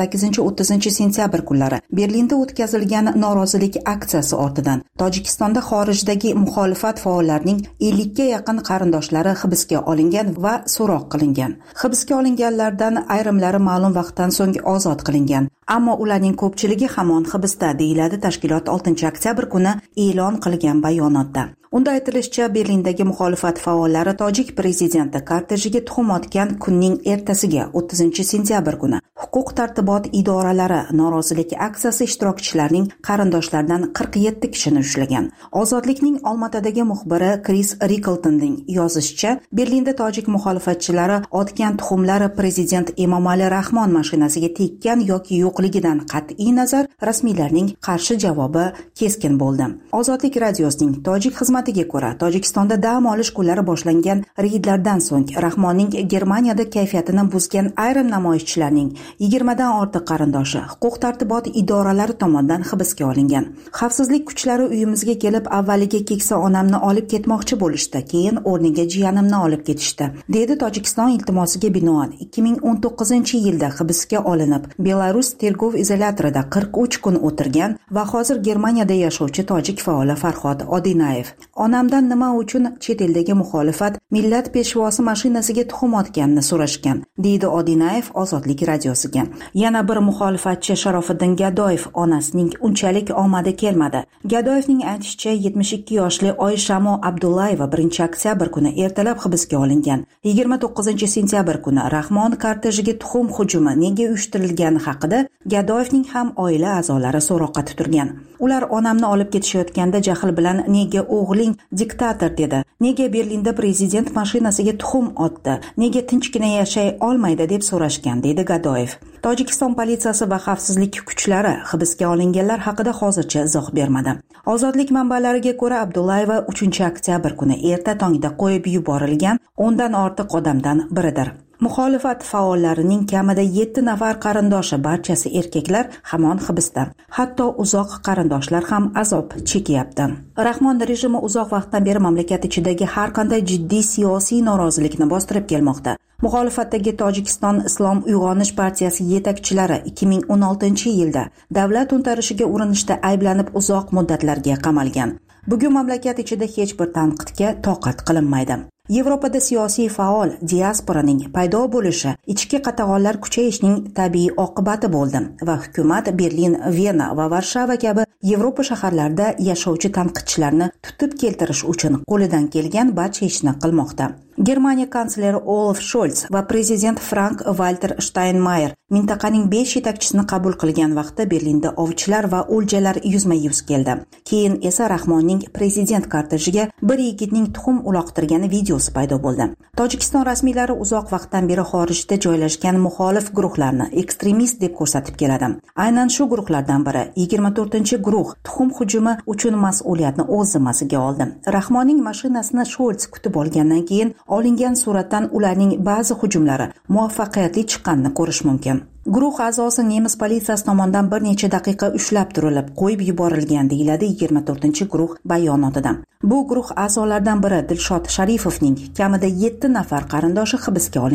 28-30 sentyabr kunlari Berlinda o'tkazilgan norozilik aksiyasi ortidan Tojikistonda xorijdagi muxolifat faollarining 50 ga yaqin qarindoshlari hibsga olingan va so'roq qilingan. Hibsga olinganlardan ayrimlari ma'lum vaqtdan so'ng ozod qilingan, ammo ularning ko'pchiligi hamon hibsda, deyiladi tashkilot 6-oktyabr kuni e'lon qilgan bayonotda. Unda aytilishicha, Berlindagi muxolifat faollari tojik prezidenti kortejiga tuxum otgan kunning ertasiga 30-sentyabr kuni huquq-tartibot idoralari norozilik aksiyasi ishtirokchilarining qarindoshlaridan 47 kishini ushlagan. Ozodlikning Olmatadagi muxbiri Chris Rickletonning yozishicha, Berlinda tojik muxolifatchilari otgan tuxumlari prezident Emomali Rahmon mashinasiga tekkan yoki yo'qligidan qat'iy nazar rasmiylarning qarshi javobi keskin bo'ldi. Ozodlik radiosining tojik xizmatiga ko'ra, Tojikistonda dam olish kunlari boshlangan reydlardan so'ng Rahmonning Germaniyada kayfiyatini buzgan ayrim namoyishchilarning 20 dan ortiq qarindoshi huquq-tartibot idoralari tomonidan hibsga olingan. Xavfsizlik kuchlari uyimizga kelib, avvaliga keksa onamni olib ketmoqchi bo'lishdi, keyin o'rniga jiyanimni olib ketishdi, dedi Tojikiston iltimosiga binoan 2019-yilda hibsga olinib, Belarus tergov izolyatorida 43 kun o'tirgan va hozir Germaniyada yashovchi tojik faoli Farhod Odinayev. Onamdan nima uchun chet eldagi muxolifat millat peshvosi mashinasiga tuxum otganini so'rashgan, deydi Odinayev Ozodlik radiosiga. Yana bir muxolifatchi Sharofiddin Gadoyev onasining unchalik omadi kelmadi. Gadoyevning aytishicha, 72 yoshli Oyshamo Abdullayeva 1-oktyabr kuni ertalab hibsga olingan. 29-sentyabr kuni Rahmon kortejiga tuxum hujumi nega uyushtirilgani haqida Gadoyevning ham oila a'zolari so'roqqa tutilgan. Ular onamni olib ketishayotganda jahl bilan nega o'g'ling diktator dedi, nega Berlinda prezident mashinasiga tuxum otdi, nega tinchgina yashay olmaydi deb so'rashgan, dedi Gadoyev. Tojikiston politsiyasi va xavfsizlik kuchlari hibsga olinganlar haqida hozircha izoh bermadi. Ozodlik manbalariga ko'ra, Abdullayeva 3-oktyabr kuni erta tongda qo'yib yuborilgan 10 dan ortiq odamdan biridir. Muxolifat faollarining kamida 7 nafar qarindoshi, barchasi erkaklar, hamon hibsda. Hatto uzoq qarindoshlar ham azob chekyapti. Rahmon rejimi uzoq vaqtdan beri mamlakat ichidagi har qanday jiddiy siyosiy norozilikni bostirib kelmoqda. Muxolifatdagi Tojikiston Islom uyg'onish partiyasi yetakchilari 2016-yilda davlat to'ntarishiga urinishda ayblanib uzoq muddatlarga qamalgan. Bugun mamlakat ichida hech bir tanqidga toqat qilinmaydi. Yevropada siyosiy faol diasporaning paydo bo'lishi ichki qatag'onlar kuchayishining tabiiy oqibati bo'ldi va hukumat Berlin, Vena va Varshava kabi Yevropa shaharlarida yashovchi tanqidchilarni tutib keltirish uchun qo'lidan kelgan barcha ishni qilmoqda. Germaniya kansleri Olaf Scholz va prezident Frank-Walter Steinmeier mintaqaning 5 yetakchisini qabul qilgan vaqtda Berlinda ovchilar va o'ljalar yuzma-yuz keldi. Keyin esa Rahmonning prezident kortejiga bir yigitning tuxum uloqtirgani videosi paydo bo'ldi. Tojikiston rasmiylari uzoq vaqtdan beri xorijda joylashgan muxolif guruhlarni ekstremist deb ko'rsatib keladi. Aynan shu guruhlardan biri 24-guruh tuxum hujumi uchun mas'uliyatni o'z zimmasiga oldi. Rahmonning mashinasini Scholz kutib olgandan keyin olingan suratdan ularning ba'zi hujumlari muvaffaqiyatli chiqqanini ko'rish mumkin. Guruh a'zosi nemis politsiyasi tomonidan bir necha daqiqa ushlab turilib, qo'yib yuborilgan, deyiladi 24-guruh bayonotida. Bu guruh a'zolaridan biri Dilshod Sharifovning kamida 7 nafar qarindoshi hibsga olingan.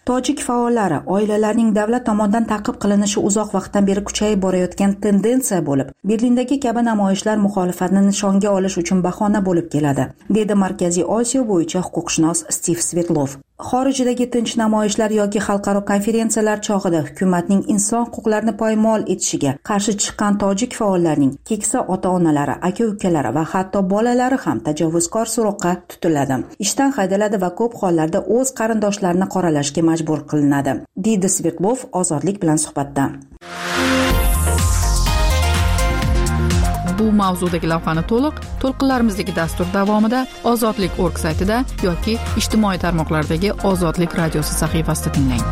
Tojik faollari oilalarning davlat tomonidan ta'qib qilinishi uzoq vaqtdan beri kuchayib borayotgan tendensiya bo'lib, Berlindagi kabi namoyishlar muxolifatni nishonga olish uchun bahona bo'lib keladi, dedi Markaziy Osiyo bo'yicha huquqshunos Stiv Svetlov. Xorijdagi tinch namoyishlar yoki xalqaro konferensiyalar chog'ida hukumatning inson huquqlarini poymol etishiga qarshi chiqqan tojik faollarning keksa ota-onalari, aka-ukalari va hatto bolalari ham tajovuzkor so'roqqa tutiladi. Ishdan haydaladi va ko'p hollarda o'z qarindoshlarini qoralashga majbur qilinadi, deydi Svetlov Ozodlik bilan suhbatda. Bu mavzudagi lavhani to'lqinlarimizdagi dastur davomida Ozodlik.org saytida yoki ijtimoiy tarmoqlardagi Ozodlik radiosi sahifasida tinglang.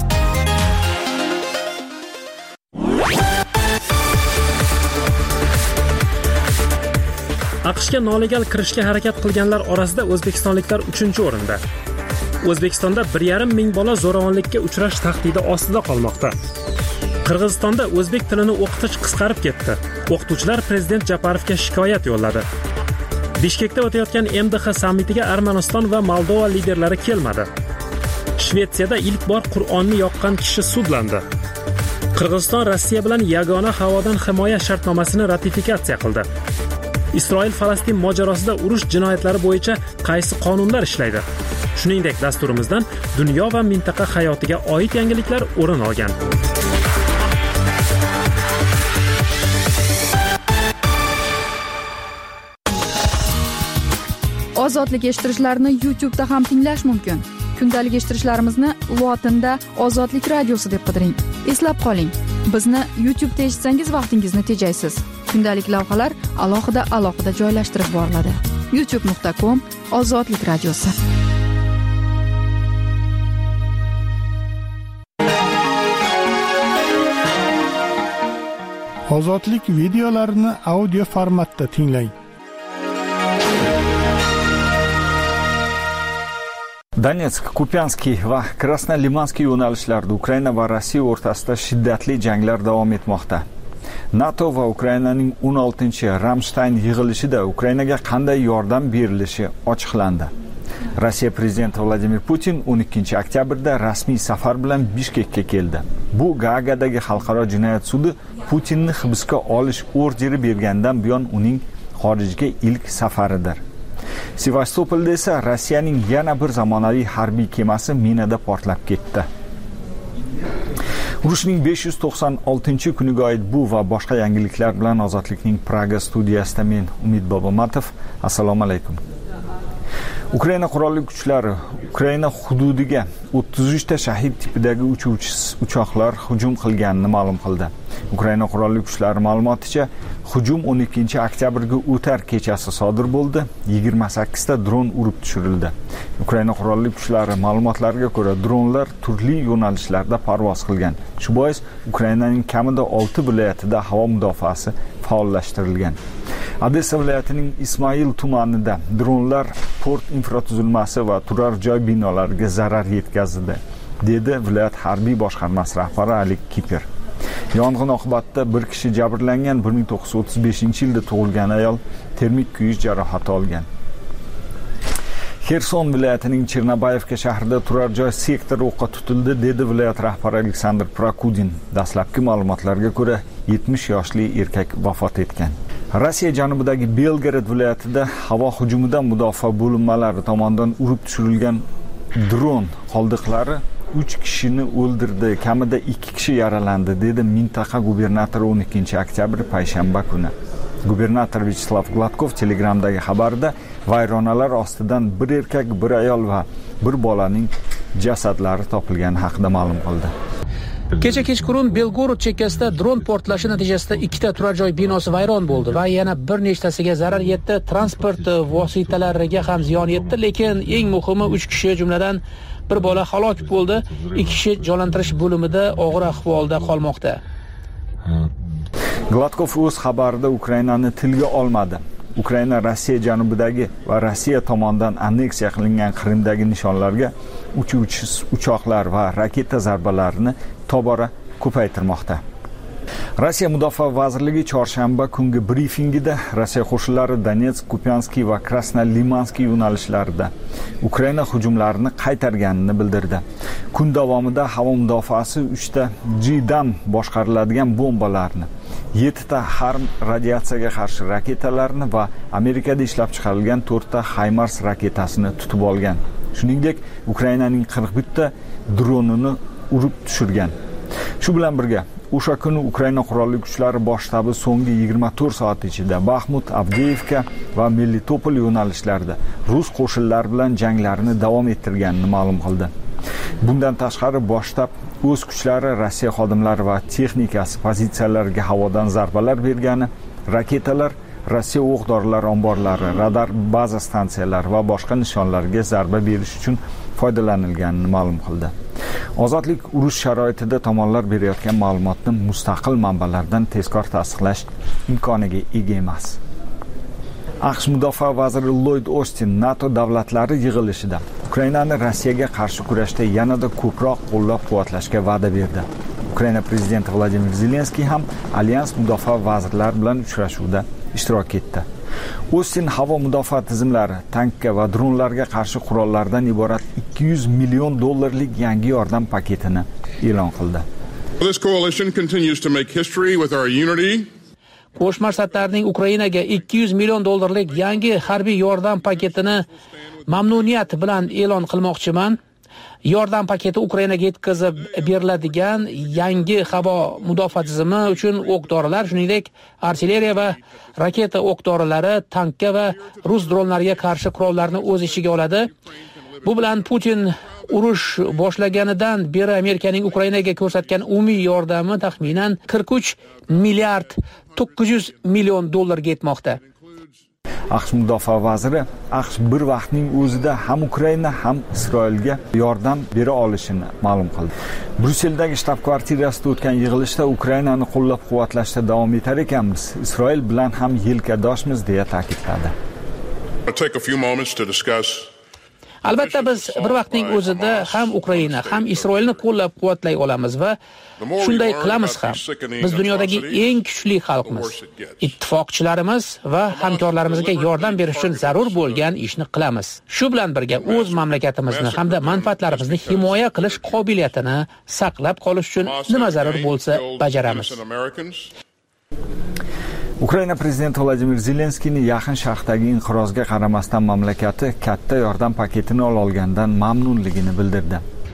AQShga nolegal kirishga harakat qilganlar orasida o'zbekistonliklar 3-o'rinda. O'zbekistonda 1,5 ming bola zo'ravonlikka uchrash tahdidi ostida qolmoqda. Qirg'izistonda o'zbek tilini o'qitish qisqarib ketdi. O'qituvchilar prezident Japarovga shikoyat yo'lladi. Bishkekda o'tayotgan MDH sammitiga Armaniston va Moldova liderlari kelmadi. Shvetsiyada ilk bor Qur'onni yoqqan kishi sudlandi. Qirg'iziston Rossiya bilan yagona havodan himoya shartnomasini ratifikatsiya qildi. Isroil-Falastin mojarosida urush jinoyatlari bo'yicha qaysi qonunlar ishlaydi? Shuningdek, dasturimizdan dunyo va mintaqa hayotiga oid yangiliklar o'rin olgan. Ozodlik eshittirishlarni YouTube'da ham tinglash mumkin. Kundalik eshittirishlarimizni lotinda Ozodlik radiosi deb qidiring. Eslab qoling, bizni YouTube'da eshitsangiz vaqtingizni tejaysiz. Kundalik lavhalar alohida joylashtirib boriladi. youtube.com/Ozodlik radiosi. Ozodlik videolarini audio formatda tinglang. Donetsk, Kupyanskiy va Krasnolimanskiy yo'nalishlarida Ukraina va Rossiya o'rtasida shiddatli janglar davom etmoqda. NATO va Ukrainaning 16-chi Ramstein yig'ilishida Ukrainaga qanday yordam berilishi ochiqlandi. Rossiya prezidenti Vladimir Putin 12-oktyabrda rasmiy safar bilan Bishkekka keldi. Bu Gaagadagi xalqaro jinoyat sudi Putinni hibsga olish orderi bergandan buyon uning xorijga ilk safaridir. Sevastopolda esa Rossiyaning yana bir zamonaviy harbiy kemasi minada portlab ketdi. Urushning 596-kuniga oid bu va boshqa yangiliklar bilan Ozodlikning Praga studiyasida men Umid Bobomatov. Assalomu alaykum. Ukraina qurolli kuchlari Ukraina hududiga 33 ta shahid tipidagi uchoqlar hujum qilganini ma'lum qildi. Ukraina qurolli kuchlari ma'lumoticha, hujum 12-oktyabrga o'tar kechasi sodir bo'ldi. 28 ta dron urib tushirildi. Ukraina qurolli kuchlari ma'lumotlariga ko'ra, dronlar turli yo'nalishlarda parvoz qilgan. Shu bois Ukrainaning kamida 6 viloyatida havo mudofaasi faollashtirilgan. Odessa viloyatining Ismoil tumanida dronlar port infratuzilmasi va turar joy binolariga zarar yetkazdi, dedi viloyat harbiy boshqarmasi rahbari Alik Kiper. Yong'in oqibatida bir kishi jabrlangan, 1935-yilda tug'ilgan ayol termik kuyish jarohati olgan. Xerson viloyatining Chernobayevka shahrida turar joy sektori o'qqa tutildi, dedi viloyat rahbari Aleksandr Prokudin. Dastlabki ma'lumotlarga ko'ra, 70 yoshli erkak vafot etgan. Rossiya janubidagi Belgorod viloyatida havo hujumidan mudofaa bo'linmalari tomonidan urib tushirilgan dron qoldiqlari 3 kishini o'ldirdi, kamida 2 kishi yaralandi, dedi mintaqa gubernatori 12-oktyabr payshanba kuni. Gubernator Vyacheslav Gladkov Telegramdagi xabarida vayronalar ostidan bir erkak, bir ayol va bir bolaning jasadlari topilgani haqida ma'lum qildi. Kecha kechqurun Belgorod chekkasida dron portlashi natijasida 2 ta turar joy binosi vayron bo'ldi va yana bir nechtasiga zarar yetdi. Transport vositalariga ham ziyon yetdi, lekin eng muhimi 3 kishi, jumladan bir bola halok bo'ldi. 2 kishi jonlantirish bo'limida og'ir ahvolda qolmoqda. Gladkov o'z xabarida Ukrainani tilga olmadi. Ukraina Rossiya janubidagi va Rossiya tomonidan anneksiya qilingan Qrimdagi nishonlarga uchuvchi uchoqlar va raketa zarbalarini tobora ko'paytirmoqda. Rossiya Mudofaa vazirligi chorshanba kungi brifingida Rossiya qo'shinlari Donetsk, Kupianskiy va Krasnolimanskiy yo'nalishlarida Ukraina hujumlarini qaytarganini bildirdi. Kun davomida havo mudofaasi 3 ta G-dan boshqariladigan bombalarni, 7 ta Harm radiatsiyaga qarshi raketalarni va Amerikada ishlab chiqarilgan 4 ta HIMARS raketasini tutib olgan. Shuningdek, Ukrainaning 41 ta dronini urib tushirgan. Shu bilan birga o'sha kuni Ukraina qurolli kuchlari bosh shtabi so'nggi 24 soat ichida Baxmut, Avdiivka va Melitopol yo'nalishlarida rus qo'shinlari bilan janglarini davom ettirganini ma'lum qildi. Bundan tashqari bosh shtab o'z kuchlari, Rossiya xodimlari va texnikasi pozitsiyalariga havodan zarbalar bergani, raketalar Rossiya o'q-dorilar omborlari, radar baza stansiyalari va boshqa nishonlarga zarba berish uchun foydalanilganini ma'lum qildi. Ozodlik urush sharoitida tomonlar berayotgan ma'lumotni mustaqil manbalardan tezkor tasdiqlash imkoniga ega emas. AQSh mudofaa vaziri Lloyd Austin NATO davlatlari yig'ilishida Ukrainani Rossiyaga qarshi kurashda yanada ko'proq qo'llab-quvvatlashga va'da berdi. Ukraina prezidenti Vladimir Zelenskiy ham alyans mudofaa vazirlari bilan uchrashuvda ishtirok etdi. Austin havo mudofaa tizimlari, tankga va dronlarga qarshi qurollardan iborat $200 million yangi yordam paketini e'lon qildi. This coalition continues to make history with our unity. Qo'shma Shtatlarning Ukrainaga $200 million yangi harbiy yordam paketini mamnuniyat bilan e'lon qilmoqchiman. Yordam paketi Ukrainaga yetkazib beriladigan yangi havo mudofaa tizimi uchun o'q-dorilar, shuningdek, artilleriya va raketa o'q-dorilari, tankka va rus dronlariga qarshi qurollarni o'z ichiga oladi. Bu bilan Putin urush boshlaganidan beri Amerikaning Ukrainaga ko'rsatgan umumiy yordami taxminan 43 milliard 900 million dollarga yetmoqda. AQSh mudofaa vaziri AQSh bir vaqtning o'zida ham Ukraina ham Isroilga yordam bera olishini ma'lum qildi. Brusseldagi shtab-kvartirasida o'tgan yig'ilishda Ukrainani qo'llab-quvvatlashda davom etar ekanmiz, Isroil bilan ham yelkadoshmiz deya ta'kidladi. Albatta biz bir vaqtning o'zida ham Ukraina ham Isroilni qo'llab-quvvatlay olamiz va shunday qilamiz ham. Biz dunyodagi eng kuchli xalqmiz. Ittifoqchilarimiz va hamkorlarimizga yordam berish uchun zarur bo'lgan ishni qilamiz. Shu bilan birga o'z mamlakatimizni hamda manfaatlarimizni himoya qilish qobiliyatini saqlab qolish uchun nima zarur bo'lsa bajaramiz. Ukraina prezidenti Vladimir Zelenskiyning Yaqin Sharqdagi inqirozga qaramasdan mamlakati katta yordam paketini olgandan mamnunligini bildirdi.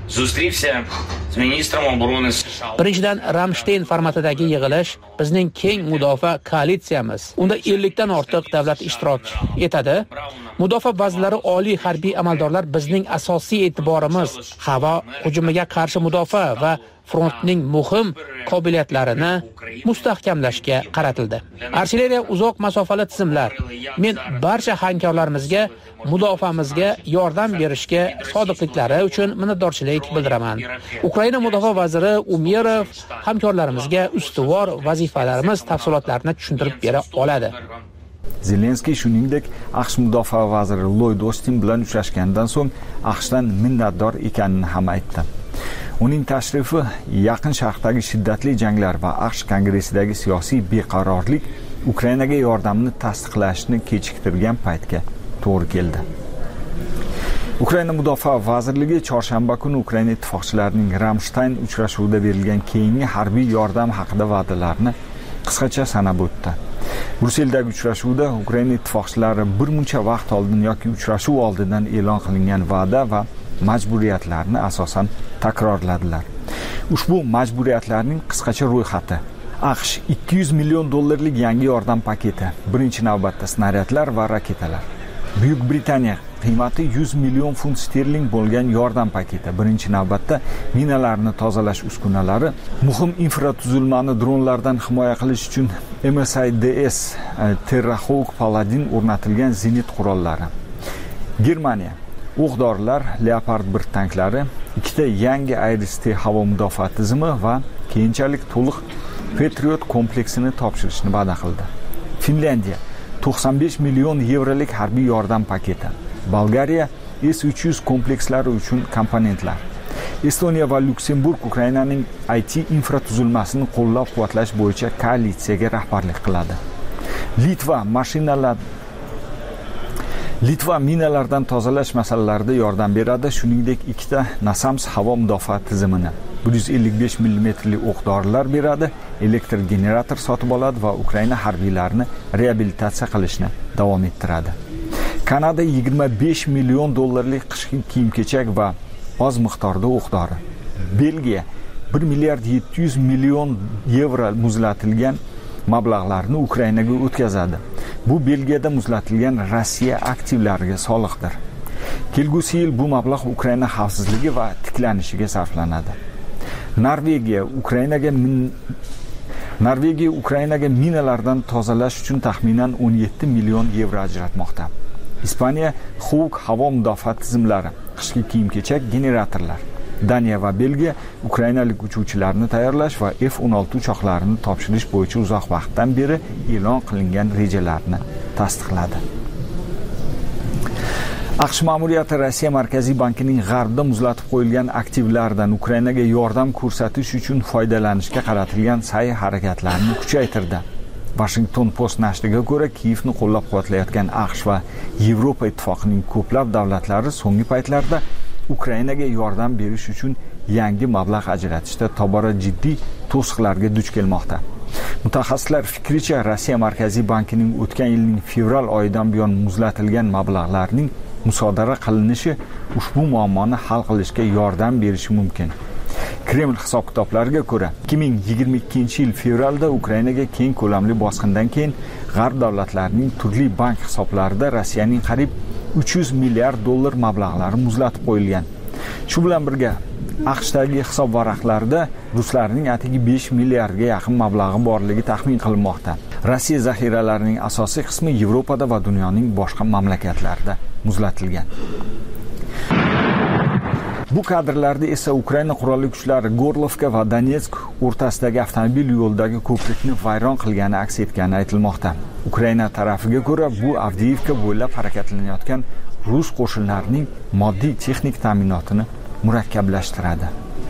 Birinchidan, Ramstein formatidagi yig'ilish bizning keng mudofaa koalitsiyamiz. Unda 50 dan ortiq davlat ishtirok etadi. Mudofaa vazirlari, oliy harbiy amaldorlar bizning asosiy e'tiborimiz havo hujumiga qarshi mudofaa va frontning muhim qobiliyatlarini mustahkamlashga qaratildi. Artilleriya, uzoq masofali tizimlar. Men barcha hamkorlarimizga mudofaamizga yordam berishga sodiqliklari uchun minnatdorchilik bildiraman. Ukraina mudofaa vaziri Umerov hamkorlarimizga ustuvor vazifalarimiz tafsilotlarini tushuntirib bera oladi. Zelenskiy shuningdek AQSh mudofaa vaziri Lloyd Austin bilan uchrashgandan so'ng AQShdan minnatdor ekanini ham aytdi. Uning tashrifi Yaqin Sharqdagi shiddatli janglar va AQSh kongressidagi siyosiy beqarorlik Ukrainaga yordamni tasdiqlashni kechiktirgan paytga to'g'ri keldi. Ukraina mudofaa vazirligi chorshanba kuni Ukraina ittifoqchilarining Ramstein uchrashuvida berilgan keyingi harbiy yordam haqida va'dalarni qisqacha sanab o'tdi. Brusseldagi uchrashuvda Ukraina ittifoqchilari bir muncha vaqt oldin yoki uchrashuv oldidan e'lon qilingan va'da va majburiyatlarni asosan takrorladilar. Ushbu majburiyatlarning qisqacha ro'yxati: AQSh $200 million yangi yordam paketi, birinchi navbatda snaryadlar va raketalar. Buyuk Britaniya qiymati 100 million funt sterling bo'lgan yordam paketi, birinchi navbatda minalarni tozalash uskunalari, muhim infratuzilmani dronlardan himoya qilish uchun MSIDS Terrahawk Paladin o'rnatilgan zenit qurollari. Germaniya o'q-dorilar, Leopard 1 tanklari, 2 ta yangi Iris-T havo mudofaa tizimi va keyinchalik to'liq Patriot kompleksini topshirishni va'da qildi. Finlyandiya 95 million yevrolik harbiy yordam paketi. Bolgariya S-300 komplekslari uchun komponentlar. Estoniya va Lyuksemburg Ukrainaning IT infratuzilmasini qo'llab-quvvatlash bo'yicha koalitsiyaga rahbarlik qiladi. Litva minalardan tozalash masalalarida yordam beradi, shuningdek ikkita NASAMS havo mudofaa tizimini 155 mm o'q-dorilar beradi, elektr generator sotib oladi va Ukraina harbiylarini reabilitatsiya qilishni davom ettiradi. Kanada 25 million dollarlik qishki kiyim-kechak va oz miqdorda o'q-dori. Belgiya 1 milliard 700 million yevro muzlatilgan mablag'larni Ukrainaga o'tkazadi. Bu Belgiyada muzlatilgan Rossiya aktivlariga soliqdir. Kelgusi yil bu mablag' Ukraina xavfsizligi va tiklanishiga sarflanadi. Norvegiya Ukrainaga minalardan tozalash uchun taxminan 17 million yevro ajratmoqda. Ispaniya Hawk havo mudofaa tizimlari, qishki kiyim-kechak, generatorlar. Daniya va Belgiya ukrainalik uchuvchilarni tayyorlash va F-16 uchoqlarini topshirish bo'yicha uzoq vaqtdan beri e'lon qilingan rejalarni tasdiqladi. AQSh ma'muriyati Rossiya Markaziy bankining g'arbda muzlatib qo'yilgan aktivlardan Ukrainaga yordam ko'rsatish uchun foydalanishga qaratilgan sa'y-harakatlarni kuchaytirdi. Washington Post nashriga ko'ra, Kiyevni qo'llab-quvvatlayotgan AQSh va Yevropa ittifoqining ko'plab davlatlari so'nggi paytlarda Ukrainaga yordam berish uchun yangi mablag' ajratishda tobora jiddiy to'siqlarga duch kelmoqda. Mutaxassislar fikricha, Rossiya Markaziy bankining o'tgan yilning fevral oyidan buyon muzlatilgan mablag'larning musodara qilinishi ushbu muammoni hal qilishga yordam berishi mumkin. Kreml hisob-kitoblariga ko'ra, 2022-yil fevralda Ukrainaga keng ko'lamli bosqindan keyin g'arb davlatlarining turli bank hisoblarida Rossiyaning qariyb 300 milliard dollar mablag'lari muzlatib qo'yilgan. Shu bilan birga AQShdagi hisob varaqlarida ruslarning atigi 5 milliardga yaqin mablag'i borligi taxmin qilinmoqda. Rossiya zaxiralarining asosiy qismi Yevropada va dunyoning boshqa mamlakatlarida muzlatilgan. Bu kadrlarda esa Ukraina qurolli kuchlari Gorlovka va Donetsk o'rtasidagi avtomobil yo'lidagi ko'prikni vayron qilgani aks etgani aytilmoqda. Ukraina tarafiga ko'ra, bu Avdiivka bo'ylab harakatlanayotgan rus qo'shinlarining moddiy texnik ta'minotini murakkablashtiradi.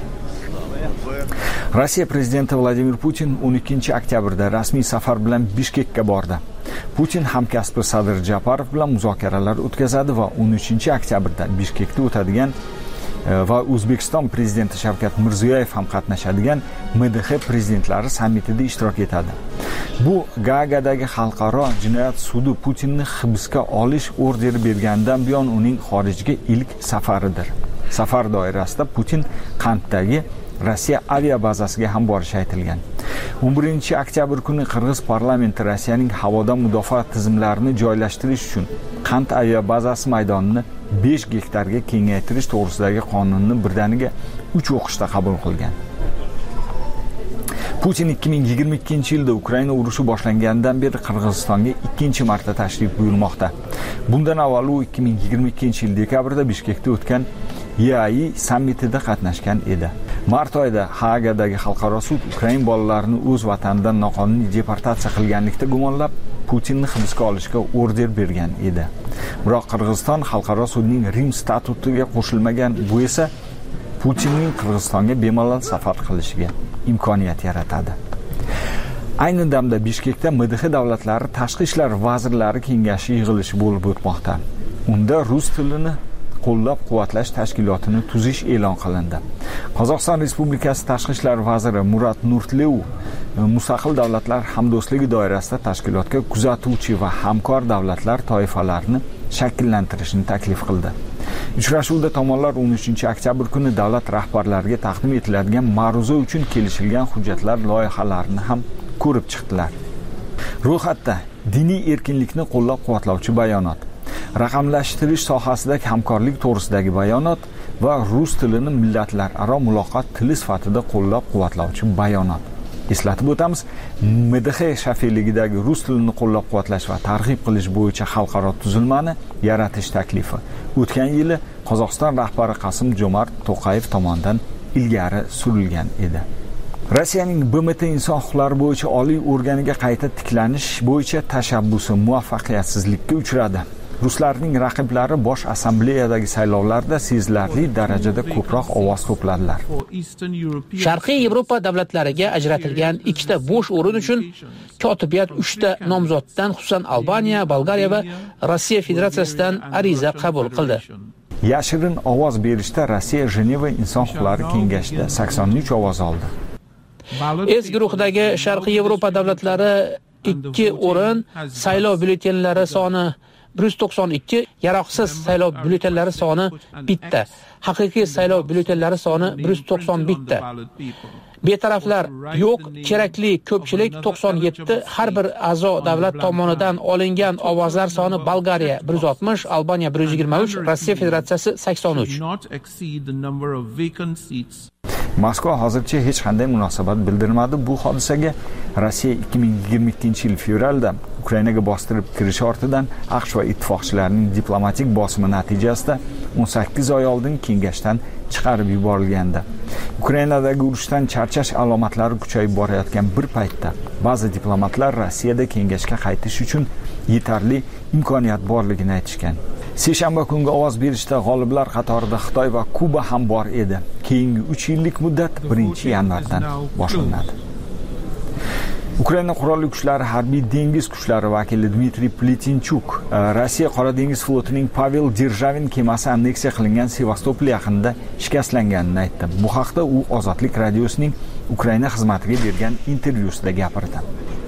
Rossiya prezidenti Vladimir Putin 12 oktyabrda rasmiy safar bilan Bishkekka bordi. Putin hamkasbi Sadir Japarov bilan muzokaralar o'tkazadi va 13 oktyabrda Bishkekda o'tadigan va O'zbekiston prezidenti Shavkat Mirziyoyev ham qatnashadigan MDH prezidentlari sammitida ishtirok etadi. Bu Gaagadagi xalqaro jinoyat sudi Putinni hibsga olish orderi berganidan buyon uning xorijga ilk safaridir. Safar doirasida Putin Qanddagi Rossiya aviabazasiga ham borishi aytilgan. 11 oktyabr kuni Qirg'iz parlamenti Rossiyaning havodan mudofaa tizimlarini joylashtirish uchun Qand aviabazasi maydonini 5 gektarga kengaytirish to'g'risidagi qonunni birdaniga 3 o'qishda qabul qilgan. Putin 2022-yilda Ukraina urushi boshlanganidan beri Qirg'izistonga ikkinchi marta tashrif buyurmoqda. Bundan avval u 2022-yil dekabrda Bishkekda o'tgan EAI sammitida qatnashgan edi. Mart oyida Haagadagi xalqaro sud Ukraina bolalarini o'z vatanidan noqonuniy deportatsiya qilganlikda gumonlab Putinni hibsga olishga order bergan edi. Biroq Qirg'iziston xalqaro sudning Rim statutiga qo'shilmagan, bu esa Putinning Qirg'izistonga bemalol safar qilishiga imkoniyat yaratadi. Ayni damda Bishkekda MDH davlatlari tashqi ishlar vazirlari kengashi yig'ilishi bo'lib o'tmoqda. Unda rus tilini qo'llab-quvvatlash tashkilotini tuzish e'lon qilindi. Qozog'iston Respublikasi Tashqi ishlar vaziri Murat Nurtleu mustaqil davlatlar hamdo'stligi doirasida tashkilotga kuzatuvchi va hamkor davlatlar toifalarini shakllantirishni taklif qildi. Uchrashuvda tomonlar 13 oktyabr kuni davlat rahbarlariga taqdim etiladigan ma'ruza uchun kelishilgan hujjatlar loyihalarini ham ko'rib chiqdilar. Ro'yxatda diniy erkinlikni qo'llab-quvvatlovchi bayonot, raqamlashtirish sohasidagi hamkorlik to'g'risidagi bayonot va rus tilini millatlararo muloqot tili sifatida qo'llab-quvvatlovchi bayonot. Eslatib o'tamiz, MDH shafeligidagi rus tilini qo'llab-quvvatlash va targ'ib qilish bo'yicha xalqaro tuzilmani yaratish taklifi o'tgan yili Qozog'iston rahbari Qasim-Jo'mart To'qayev tomonidan ilgari surilgan edi. Rossiyaning BMT inson huquqlari bo'yicha oliy organiga qayta tiklanish bo'yicha tashabbusi muvaffaqiyatsizlikka uchradi. Ruslarning raqiblari Bosh assambleyadagi saylovlarda sezilarli darajada ko'proq ovoz to'pladilar. Sharqiy Yevropa davlatlariga ajratilgan ikkita bo'sh o'rin uchun kotibiyat 3 ta nomzoddan, xususan Albaniya, Bolgariya va Rossiya Federatsiyasidan ariza qabul qildi. Yashirin ovoz berishda Rossiya Jeneva Inson huquqlari kengashida 83 ovoz oldi. S guruhidagi Sharqiy Yevropa davlatlari 2 o'rin, saylov byulletenlari soni 192, yaroqsiz saylov byulletenlari soni 1 ta, haqiqiy saylov byulletenlari soni 191 ta. Betaraflar yo'q, kerakli ko'pchilik 97, har bir a'zo davlat tomonidan olingan ovozlar soni Bolgariya 160, Albaniya 123, Rossiya Federatsiyasi 83. Moskva hozircha hech qanday munosabat bildirmadi. Bu hodisaga Rossiya 2022-yil fevralda Ukrainaga bostirib kirishi ortidan AQSh va ittifoqchilarining diplomatik bosimi natijasida 18 oy oldin kengashdan chiqarib yuborilgandi. Ukrainadagi urushdan charchash alomatlari kuchayib borayotgan bir paytda ba'zi diplomatlar Rossiyada kengashga qaytish uchun yetarli imkoniyat borligini aytishgan. Seshanba kungi ovoz berishda g'oliblar qatorida Xitoy va Kuba ham bor edi. Keyingi 3 yillik muddat 1-yanvardan boshlanadi. Ukraina qurolli kuchlari harbiy dengiz kuchlari vakili Dmitriy Plitinchuk Rossiya Qora dengiz flotining Pavel Derzhavin kemasi anneksiya qilingan Sevastopol yaqinida shikastlanganini aytdi. Bu haqda u Ozodlik radiosining Ukraina xizmatiga bergan intervyusida gapirdi.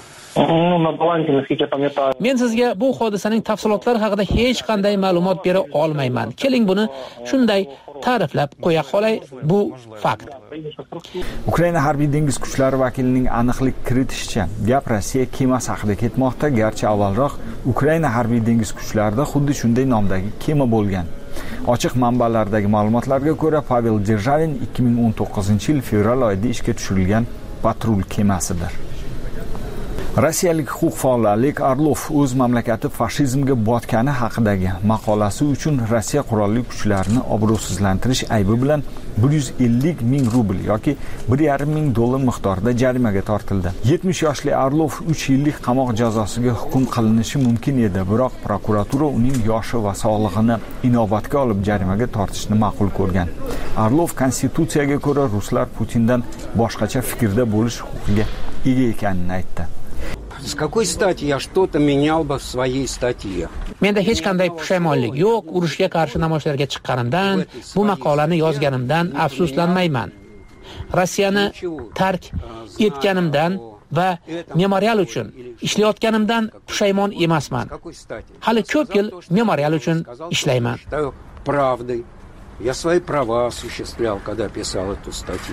Men sizga bu hodisaning tafsilotlari haqida hech qanday ma'lumot bera olmayman. Keling buni shunday ta'riflab qo'ya qolay, bu fakt. Ukraina harbiy dengiz kuchlari vakilining aniqlik kiritishicha, gap Rossiya kemasi haqida ketmoqda, garchi avvalroq Ukraina harbiy dengiz kuchlarida xuddi shunday nomdagi kema bo'lgan. Ochiq manbalardagi ma'lumotlarga ko'ra, Pavel Derzhavin 2019-yil fevral oyida ishga tushirilgan patrul kemasidir. Rossiyalik huquq faoli Oleg Orlov o'z mamlakati fashizmga botgani haqidagi maqolasi uchun Rossiya qurolli kuchlarini obro'sizlantirish aybi bilan 150 ming rubl yoki $1,5 miqdorida jarimaga tortildi. 70 yoshli Orlov 3 yillik qamoq jazosiga hukm qilinishi mumkin edi, biroq prokuratura uning yoshi va sog'lig'ini inobatga olib jarimaga tortishni ma'qul ko'rgan. Orlov konstitutsiyaga ko'ra ruslar Putindan boshqacha fikrda bo'lish huquqiga ega ekanini aytdi. С какой стати я что-то менял бы в своей статье? Menda hech qanday pushaymonlik yo'q. Urushga qarshi namoyishlarga chiqqanimdan, bu maqolani yozganimdan afsuslanmayman. Rossiyani tark etganimdan va memorial uchun ishlayotganimdan pushaymon emasman. Hali ko'p yil memorial uchun ishlayman. Правдой. Я свои права осуществлял, когда писал эту статью.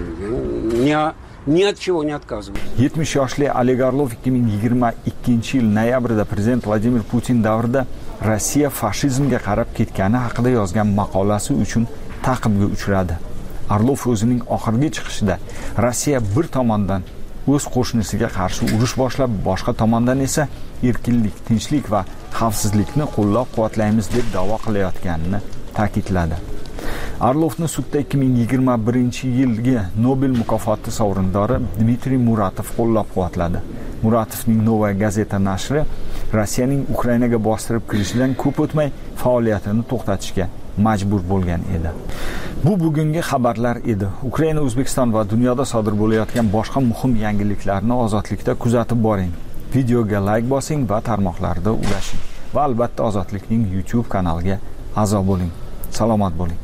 Ни от чего не отказываюсь. 70 yoshli Oleg Orlov 2022-yil noyabrida prezident Vladimir Putin davrida Rossiya fashizmga qarab ketgani haqida yozgan maqolasi uchun ta'qibga uchradi. Orlov o'zining oxirgi chiqishida Rossiya bir tomondan o'z qo'shnisiga qarshi urush boshlab, boshqa tomondan esa erkinlik, tinchlik va xavfsizlikni qo'llab-quvvatlaymiz deb da'vo qilayotganini ta'kidladi. Orlovni sudda 2021-yilgi Nobel mukofoti sovrindori Dmitriy Muratov qo'llab-quvvatladi. Muratovning Novaya gazeta nashri Rossiyaning Ukrainaga bostirib kirishidan ko'p o'tmay faoliyatini to'xtatishga majbur bo'lgan edi. Bu bugungi xabarlar edi. Ukraina, O'zbekiston va dunyoda sodir bo'layotgan boshqa muhim yangiliklarni Ozodlikda kuzatib boring. Videoga like bosing va tarmoqlarda ulashing. Va albatta Ozodlikning YouTube kanaliga a'zo bo'ling. Salomat bo'ling.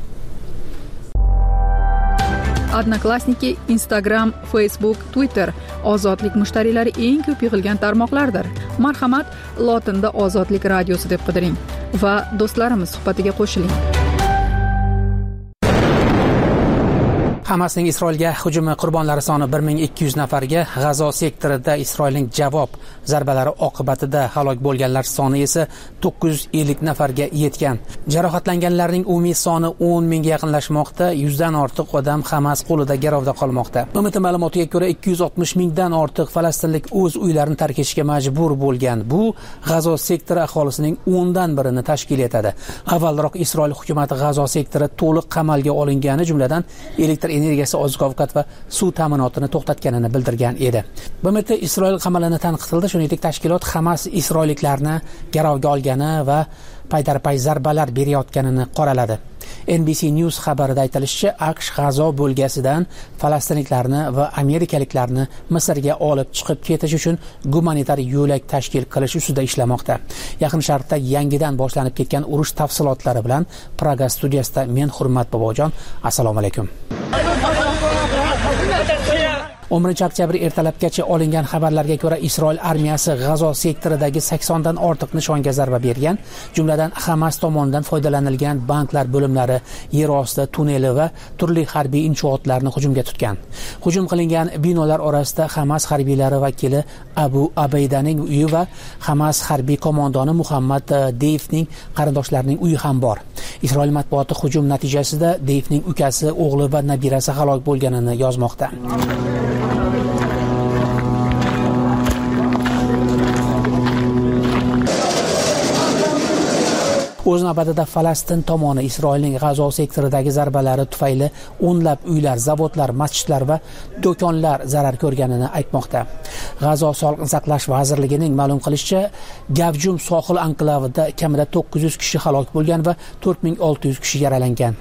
Odnoklassniki, Instagram, Facebook, Twitter ozodlik mushtariylari eng ko'p yig'ilgan tarmoqlardir. Marhamat, lotinda Ozodlik radiosi deb qidiring va do'stlarimiz suhbatiga qo'shiling. Hamasning Isroilga hujumi qurbonlari soni 1200 nafarga, G'azo sektorida Isroilning javob zarbalari oqibatida halok bo'lganlar soni esa 950 nafarga yetgan. Jarohatlanganlarning umumiy soni 10 mingga yaqinlashmoqda, 100 dan ortiq odam Hamas qo'lida garovda qolmoqda. BMT ma'lumotiga ko'ra 260 mingdan ortiq falastinlik o'z uylarini tark etishga majbur bo'lgan. Bu G'azo sektori aholisining 10 dan birini tashkil etadi. Avvalroq Isroil hukumati G'azo sektori to'liq qamalga olingani, jumladan elektr energiyasi, oziq-ovqat va suv ta'minotini to'xtatganini bildirgan edi. BMT Isroil qamalini tanqid qildi, shuningdek tashkilot Hamas isroilliklarni garovga olgani va paydarpay zarbalar berayotganini qoraladi. NBC News xabarida aytilishicha, AQSh G'azo bo'lgasidan falastinliklarni va amerikaliklarni Misrga olib chiqib ketish uchun gumanitar yo'lak tashkil qilish ustida ishlamoqda. Yaqin Sharqda yangidan boshlanib ketgan urush tafsilotlari bilan Praga studiyasida men Hurmat Bobojon. Assalomu alaykum. 11 oktyabr ertalabgacha olingan xabarlarga ko'ra, Isroil armiyasi G'azo sektoridagi 80 dan ortiq nishonga zarba bergan, jumladan Hamas tomonidan foydalanilgan banklar bo'limlari, yer osti tunneli va turli harbiy inshootlarni hujumga tutgan. Hujum qilingan binolar orasida Hamas harbiylari vakili Abu Abaydaning uyi va Hamas harbiy qo'mondoni Muhammad Deyfning qarindoshlarining uyi ham bor. Isroil matbuoti hujum natijasida Deyfning ukasi, o'g'li va nabirasi halok bo'lganini yozmoqda. O'z navbatida Falastin tomoni Isroilning G'azo sektoridagi zarbalari tufayli o'nlab uylar, zavodlar, masjidlar va do'konlar zarar ko'rganini aytmoqda. G'azo Sog'liqni saqlash vazirligining ma'lum qilishicha, Gavjum sohil anklavida kamida 900 kishi halok bo'lgan va 4600 kishi yaralangan.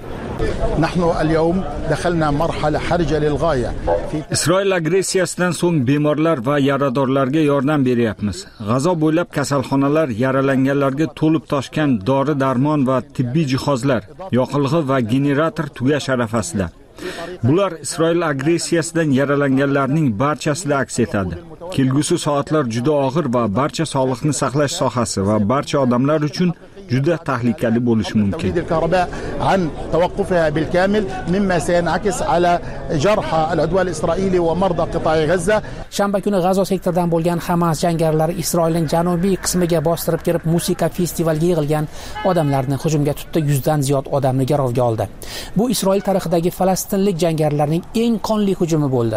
Isroil agressiyasidan so'ng bemorlar va yaradorlarga yordam beryapmiz. G'azo bo'ylab kasalxonalar yaralanganlarga to'lib toshgan dori-darmon va tibbiy jihozlar, yoqilg'i va generator tugash arafasida. Bular Isroil agressiyasidan yaralanganlarning barchasida aks etadi. Kelgusi soatlar juda og'ir va barcha sog'liqni saqlash sohasi va barcha odamlar uchun juda tahlikali bo'lishi mumkin. Shanba kuni G'azo sektoridan bo'lgan Hamas jangarilari Isroilning janubiy qismiga bostirib kirib, musiqa festivaliga yig'ilgan odamlarni hujumga tutdi, 100 dan ziyod odamni garovga oldi. Bu Isroil tarixidagi falastinlik jangarilarning eng qonli hujumi bo'ldi.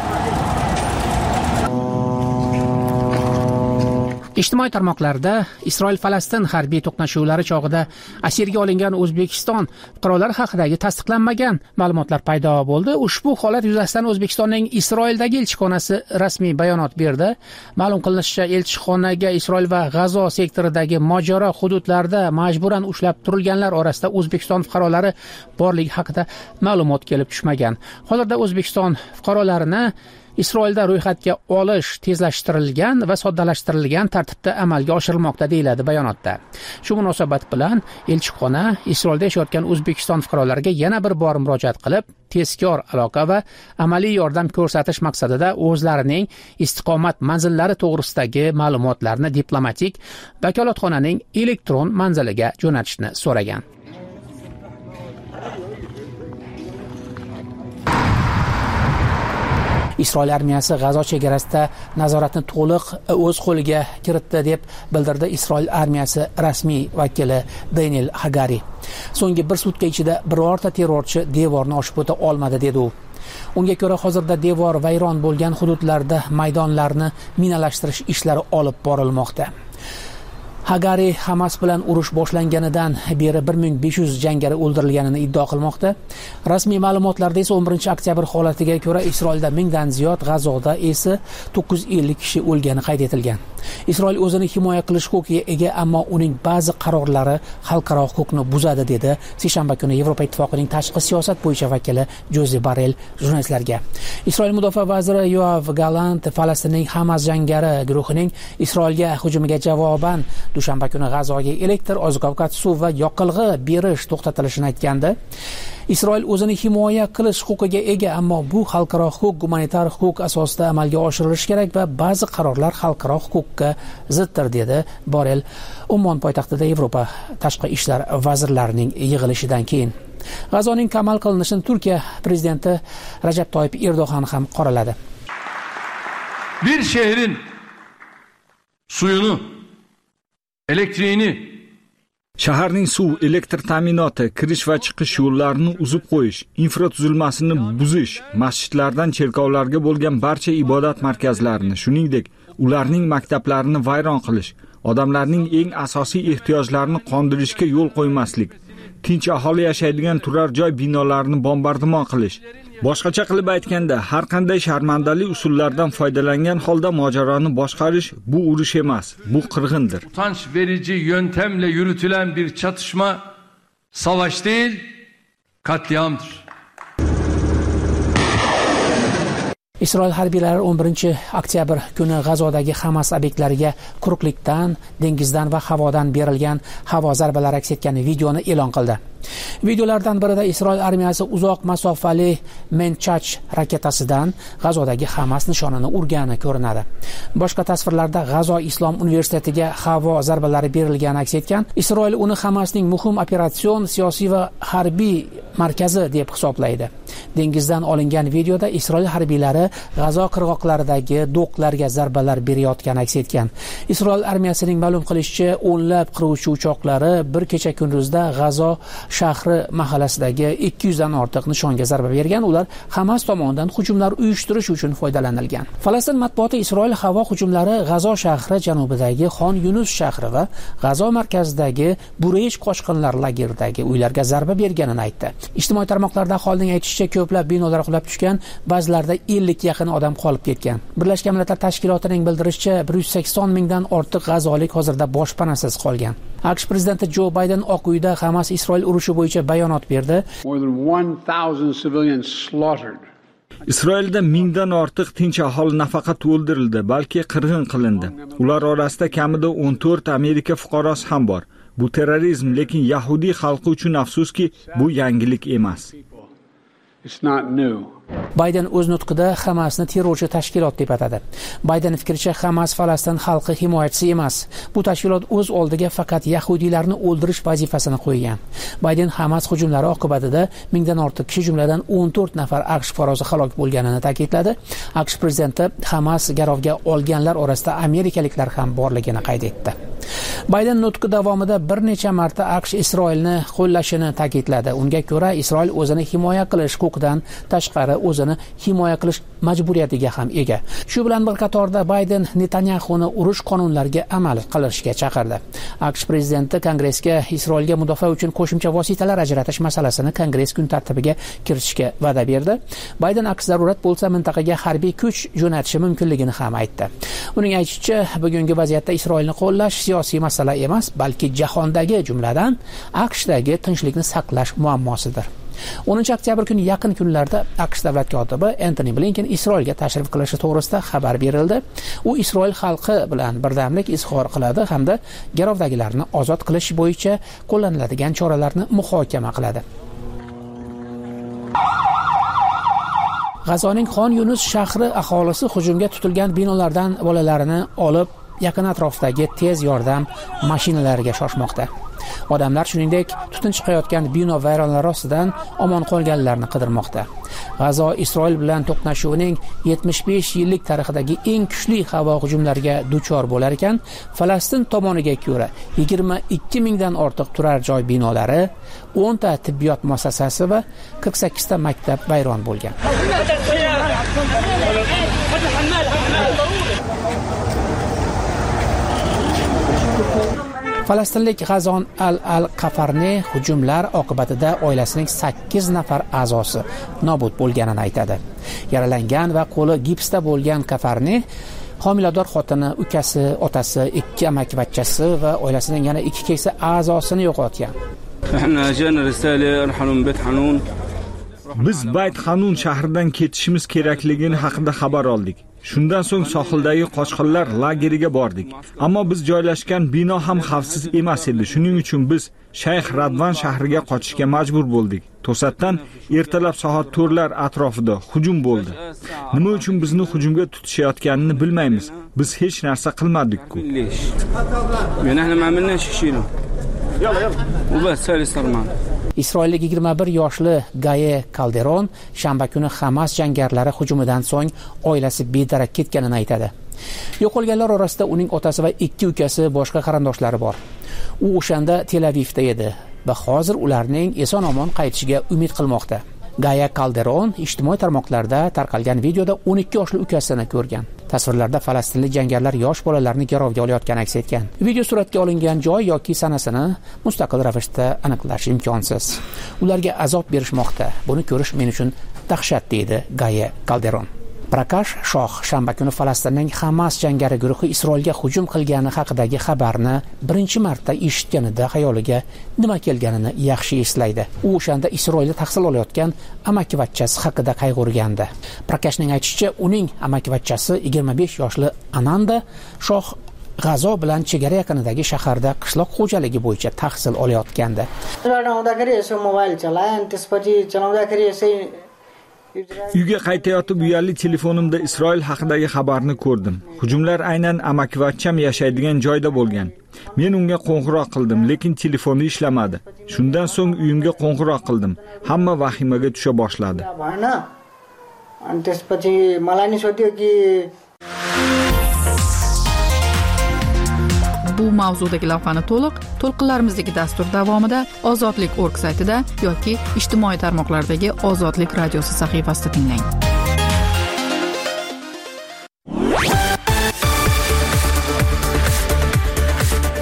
Ijtimoiy tarmoqlarda Isroil-Falastin harbiy to'qnashuvlari chog'ida asirga olingan O'zbekiston fuqarolari haqidagi tasdiqlanmagan ma'lumotlar paydo bo'ldi. Ushbu holat yuzasidan O'zbekistonning Isroildagi elchixonasi rasmiy bayonot berdi. Ma'lum qilinishicha, elchixonaga Isroil va G'azo sektoridagi mojaro hududlarda majburan ushlab turilganlar orasida O'zbekiston fuqarolari borligi haqida ma'lumot kelib tushmagan. Hozirda O'zbekiston fuqarolarini Isroilda ro'yxatga olish tezlashtirilgan va soddalashtirilgan tartibda amalga oshirilmoqda deyiladi bayonotda. Shu munosabat bilan elchixona Isroilda yashayotgan O'zbekiston fuqarolariga yana bir bor murojaat qilib, tezkor aloqa va amaliy yordam ko'rsatish maqsadida o'zlarining istiqomat manzillari to'g'risidagi ma'lumotlarni diplomatik vakolatxonaning elektron manziliga jo'natishni so'ragan. Isroil armiyasi G'azo chegarasida nazoratni to'liq o'z qo'liga kiritdi deb bildirdi Isroil armiyasi rasmiy vakili Daniel Hagari. So'nggi bir sutka ichida birorta terrorchi devorni oshib o'ta olmadi dedi u. Unga ko'ra, hozirda devor vayron bo'lgan hududlarda maydonlarni minalashtirish ishlari olib borilmoqda. Hagari Hamas bilan urush boshlanganidan beri 1500 jangari o'ldirilganini iddao qilmoqda. Rasmiy ma'lumotlarda esa 11 oktyabr holatiga ko'ra Isroilda 1000 dan ziyod, G'azoda esa 950 kishi o'lgani qayd etilgan. Isroil o'zini himoya qilish huquqiga ega, ammo uning ba'zi qarorlari xalqaro huquqni buzadi dedi seshanba kuni Yevropa Ittifoqining tashqi siyosat bo'yicha vakili Josep Borrell jurnalistlarga. Isroil mudofaa vaziri Yoav Gallant Falastinning Hamas jangari guruhining Isroilga hujumiga javoban dushanba kuni G'azoga elektr, oziq-ovqat, suv va yoqilg'i berish to'xtatilishini aytgandi. Isroil o'zini himoya qilish huquqiga ega, ammo bu xalqaro huquq, gumanitar huquq asosida amalga oshirilishi kerak va ba'zi qarorlar xalqaro huquqqa ziddir dedi Borrell Ummon poytaxtida Yevropa tashqi ishlar vazirlarining yig'ilishidan keyin. G'azoning qamal qilinishini Turkiya prezidenti Rajab Toyyip Erdo'g'an ham qoraladi. Bir şehrin suyunu, elektriğini, shaharning suv, elektr ta'minoti, kirish va chiqish yo'llarini uzib qo'yish, infratuzilmasini buzish, masjidlardan cherkovlarga bo'lgan barcha ibodat markazlarini, shuningdek, ularning maktablarini vayron qilish, odamlarning eng asosiy ehtiyojlarini qondirishga yo'l qo'ymaslik, tinch aholi yashaydigan turar joy binolarini bombardimon qilish. Boshqacha qilib aytganda, har qanday sharmandali usullardan foydalangan holda mojaroni boshqarish bu urush emas, bu qirg'indir. Utanç verici yöntemle yürütülen bir çatışma savaş değil, katliamdır. Isroil harbiylari 11-oktyabr kuni G'azodagi Hamas obyektlariga quruqlikdan, dengizdan va havodan berilgan havo zarbalari aks etgan videoni e'lon qildi. Videolardan birida Isroil armiyasi uzoq masofali Menchach raketasidan G'azodagi Hamas nishonini urgani ko'rinadi. Boshqa tasvirlarda G'azo Islom universitetiga havo zarbalari berilgani aks etgan. Isroil uni Hamasning muhim operatsion, siyosiy va harbiy markazi deb hisoblaydi. Dengizdan olingan videoda Isroil harbiylari G'azo qirg'oqlaridagi do'qlarga zarbalar berayotgani aks etgan. Isroil armiyasining ma'lum qilishicha, o'nlab qiruvchi uchoqlari bir kecha kunduzda G'azo shahri mahallasidagi 200 dan ortiq nishonga zarba bergan. Ular Hamas tomonidan hujumlar uyushtirish uchun foydalanilgan. Falastin matbuoti Isroil havo hujumlari G'azo shahri janubidagi Xon Yunus shahri va G'azo markazidagi Bureyj qochqinlar lageridagi uylarga zarba berganini aytdi. Ijtimoiy tarmoqlarda aholining aytishicha, ko'plab binolar qulab tushgan, ba'zilarida 50 ga yaqin odam qolib ketgan. Birlashgan Millatlar Tashkilotining bildirishicha, 180 mingdan ortiq g'azolik hozirda boshpanasiz qolgan. AQSh prezidenti Jo Bayden Oq uyda Hamas Isroil urushi bo'yicha bayonot berdi. Isroilda 1000 dan ortiq tinch aholi nafaqat o'ldirildi, balki qirg'in qilindi. Ular orasida kamida 14 Amerika fuqarosi ham bor. Bu terrorizm, lekin Yahudiy xalqi uchun afsuski, bu yangilik emas. Bayden o'z nutqida Hamasni terrorchi tashkilot deb atadi. Bayden fikricha, Hamas Falastin xalqi himoyachisi emas. Bu tashkilot o'z oldiga faqat yahudiylarni o'ldirish vazifasini qo'ygan. Bayden Hamas hujumlari oqibatida 1000 dan ortiq kishi, jumladan 14 nafar AQSh fuqarosi halok bo'lganini ta'kidladi. AQSh prezidenti Hamas garovga olganlar orasida amerikaliklar ham borligini qayd etdi. Bayden nutqi davomida bir necha marta AQSh Isroilni qo'llashini ta'kidladi. Unga ko'ra, Isroil o'zini himoya qilish huquqidan tashqari o'zini himoya qilish majburiyatiga ham ega. Shu bilan bir qatorda Bayden Netanyahuni urush qonunlariga amal qilishga chaqirdi. AQSh prezidenti Kongressga Isroilga mudofaa uchun qo'shimcha vositalar ajratish masalasini Kongress kun tartibiga kiritishga va'da berdi. Bayden aks zarurat bo'lsa mintaqaga harbiy kuch jo'natishi mumkinligini ham aytdi. Uning aytishicha, bugungi vaziyatda Isroilni qo'llash siyosiy masala emas, balki jahondagi, jumladan AQShdagi tinchlikni saqlash muammosidir. 10-oktyabr kuni yaqin kunlarda AQSh davlat kotibi Antony Blinken Isroilga tashrif qilishi to'g'risida xabar berildi. U Isroil xalqi bilan birdamlik izhor qiladi hamda garovdagilarni ozod qilish bo'yicha qo'llaniladigan choralarni muhokama qiladi. G'azoning Xon Yunus shahri aholisi hujumga tutilgan binolardan bolalarini olib yaqin atrofdagi tez yordam mashinalariga shoshmoqda. Odamlar shuningdek tutun chiqayotgan bino vayronlari ostidan omon qolganlarni qidirmoqda. G'azo Isroil bilan to'qnashuvining 75 yillik tarixidagi eng kuchli havo hujumlariga duchor bo'lar ekan, Falastin tomoniga ko'ra 22 mingdan ortiq turar joy binolari, 10 ta tibbiyot muassasasi va 48 ta maktab vayron bo'lgan. Falastinlik G'azon al-Qafarni hujumlar oqibatida oilasining 8 nafar a'zosi nobud bo'lganini aytadi. Yaralangan va qo'li gipsda bo'lgan Qafarni homilador xotini, ukasi, otasi, 2 amakivachchasi va oilasining yana 2 keksa a'zosini yo'qotgan. Biz Bayt Hanun shahridan ketishimiz kerakligini haqida xabar oldik. Shundan so'ng sohildagi qochqinlar lageriga bordik. Ammo biz joylashgan bino ham xavfsiz emas edi. Shuning uchun biz Shayx Radvan shahriga qochishga majbur bo'ldik. To'satdan ertalab soat 4lar atrofida hujum bo'ldi. Nima uchun bizni hujumga tutishayotganini bilmaymiz. Biz hech narsa qilmadik-ku. Isroillik 21 yoshli Gaye Calderon shanba kuni Hamas jangarilari hujumidan so'ng oilasi bedarak ketganini aytadi. Yo'qolganlar orasida uning otasi va 2 ukasi, boshqa qarindoshlari bor. U o'shanda Tel Avivda edi va hozir ularning eson-omon qaytishiga umid qilmoqda. Gaya Calderon ijtimoiy tarmoqlarda tarqalgan videoda 12 yoshli ukasini ko'rgan. Tasvirlarda falastinlik jangarilar yosh bolalarni garovga olayotgani aks etgan. Video suratga olingan joy yoki sanasini mustaqil ravishda aniqlash imkonsiz. Ularga azob berishmoqda. Buni ko'rish men uchun dahshat, deydi Gaya Calderon. Prakash Shoh shanba kuni Falastinning Hamas jangari guruhi Isroilga hujum qilgani haqidagi xabarni birinchi marta eshitganida xayoliga nima kelganini yaxshi eslaydi. U o'shanda Isroilda tahsil olayotgan amakivachchasi haqida qayg'urgandi. Prakashning aytishicha, uning amakivachchasi 25 yoshli Ananda Shoh G'azo bilan chegara yaqinidagi shaharda qishloq xo'jaligi bo'yicha tahsil olayotgandi. Uyga qaytayotib uyali telefonimda Isroil haqidagi xabarni ko'rdim. Hujumlar aynan amakivachcham yashaydigan joyda bo'lgan. Men unga qo'ng'iroq qildim, lekin telefoni ishlamadi. Shundan so'ng uyimga qo'ng'iroq qildim. Hamma vahimaga tusha boshladi. Bu mavzudagi lavhani to'lqinlarimizdagi dastur davomida Ozodlik.org saytida yoki ijtimoiy tarmoqlardagi Ozodlik radiosi sahifasida tinglang.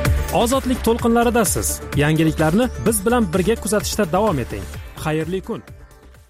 Ozodlik to'lqinlaridasiz. Yangiliklarni biz bilan birga kuzatishda davom eting. Xayrli kun.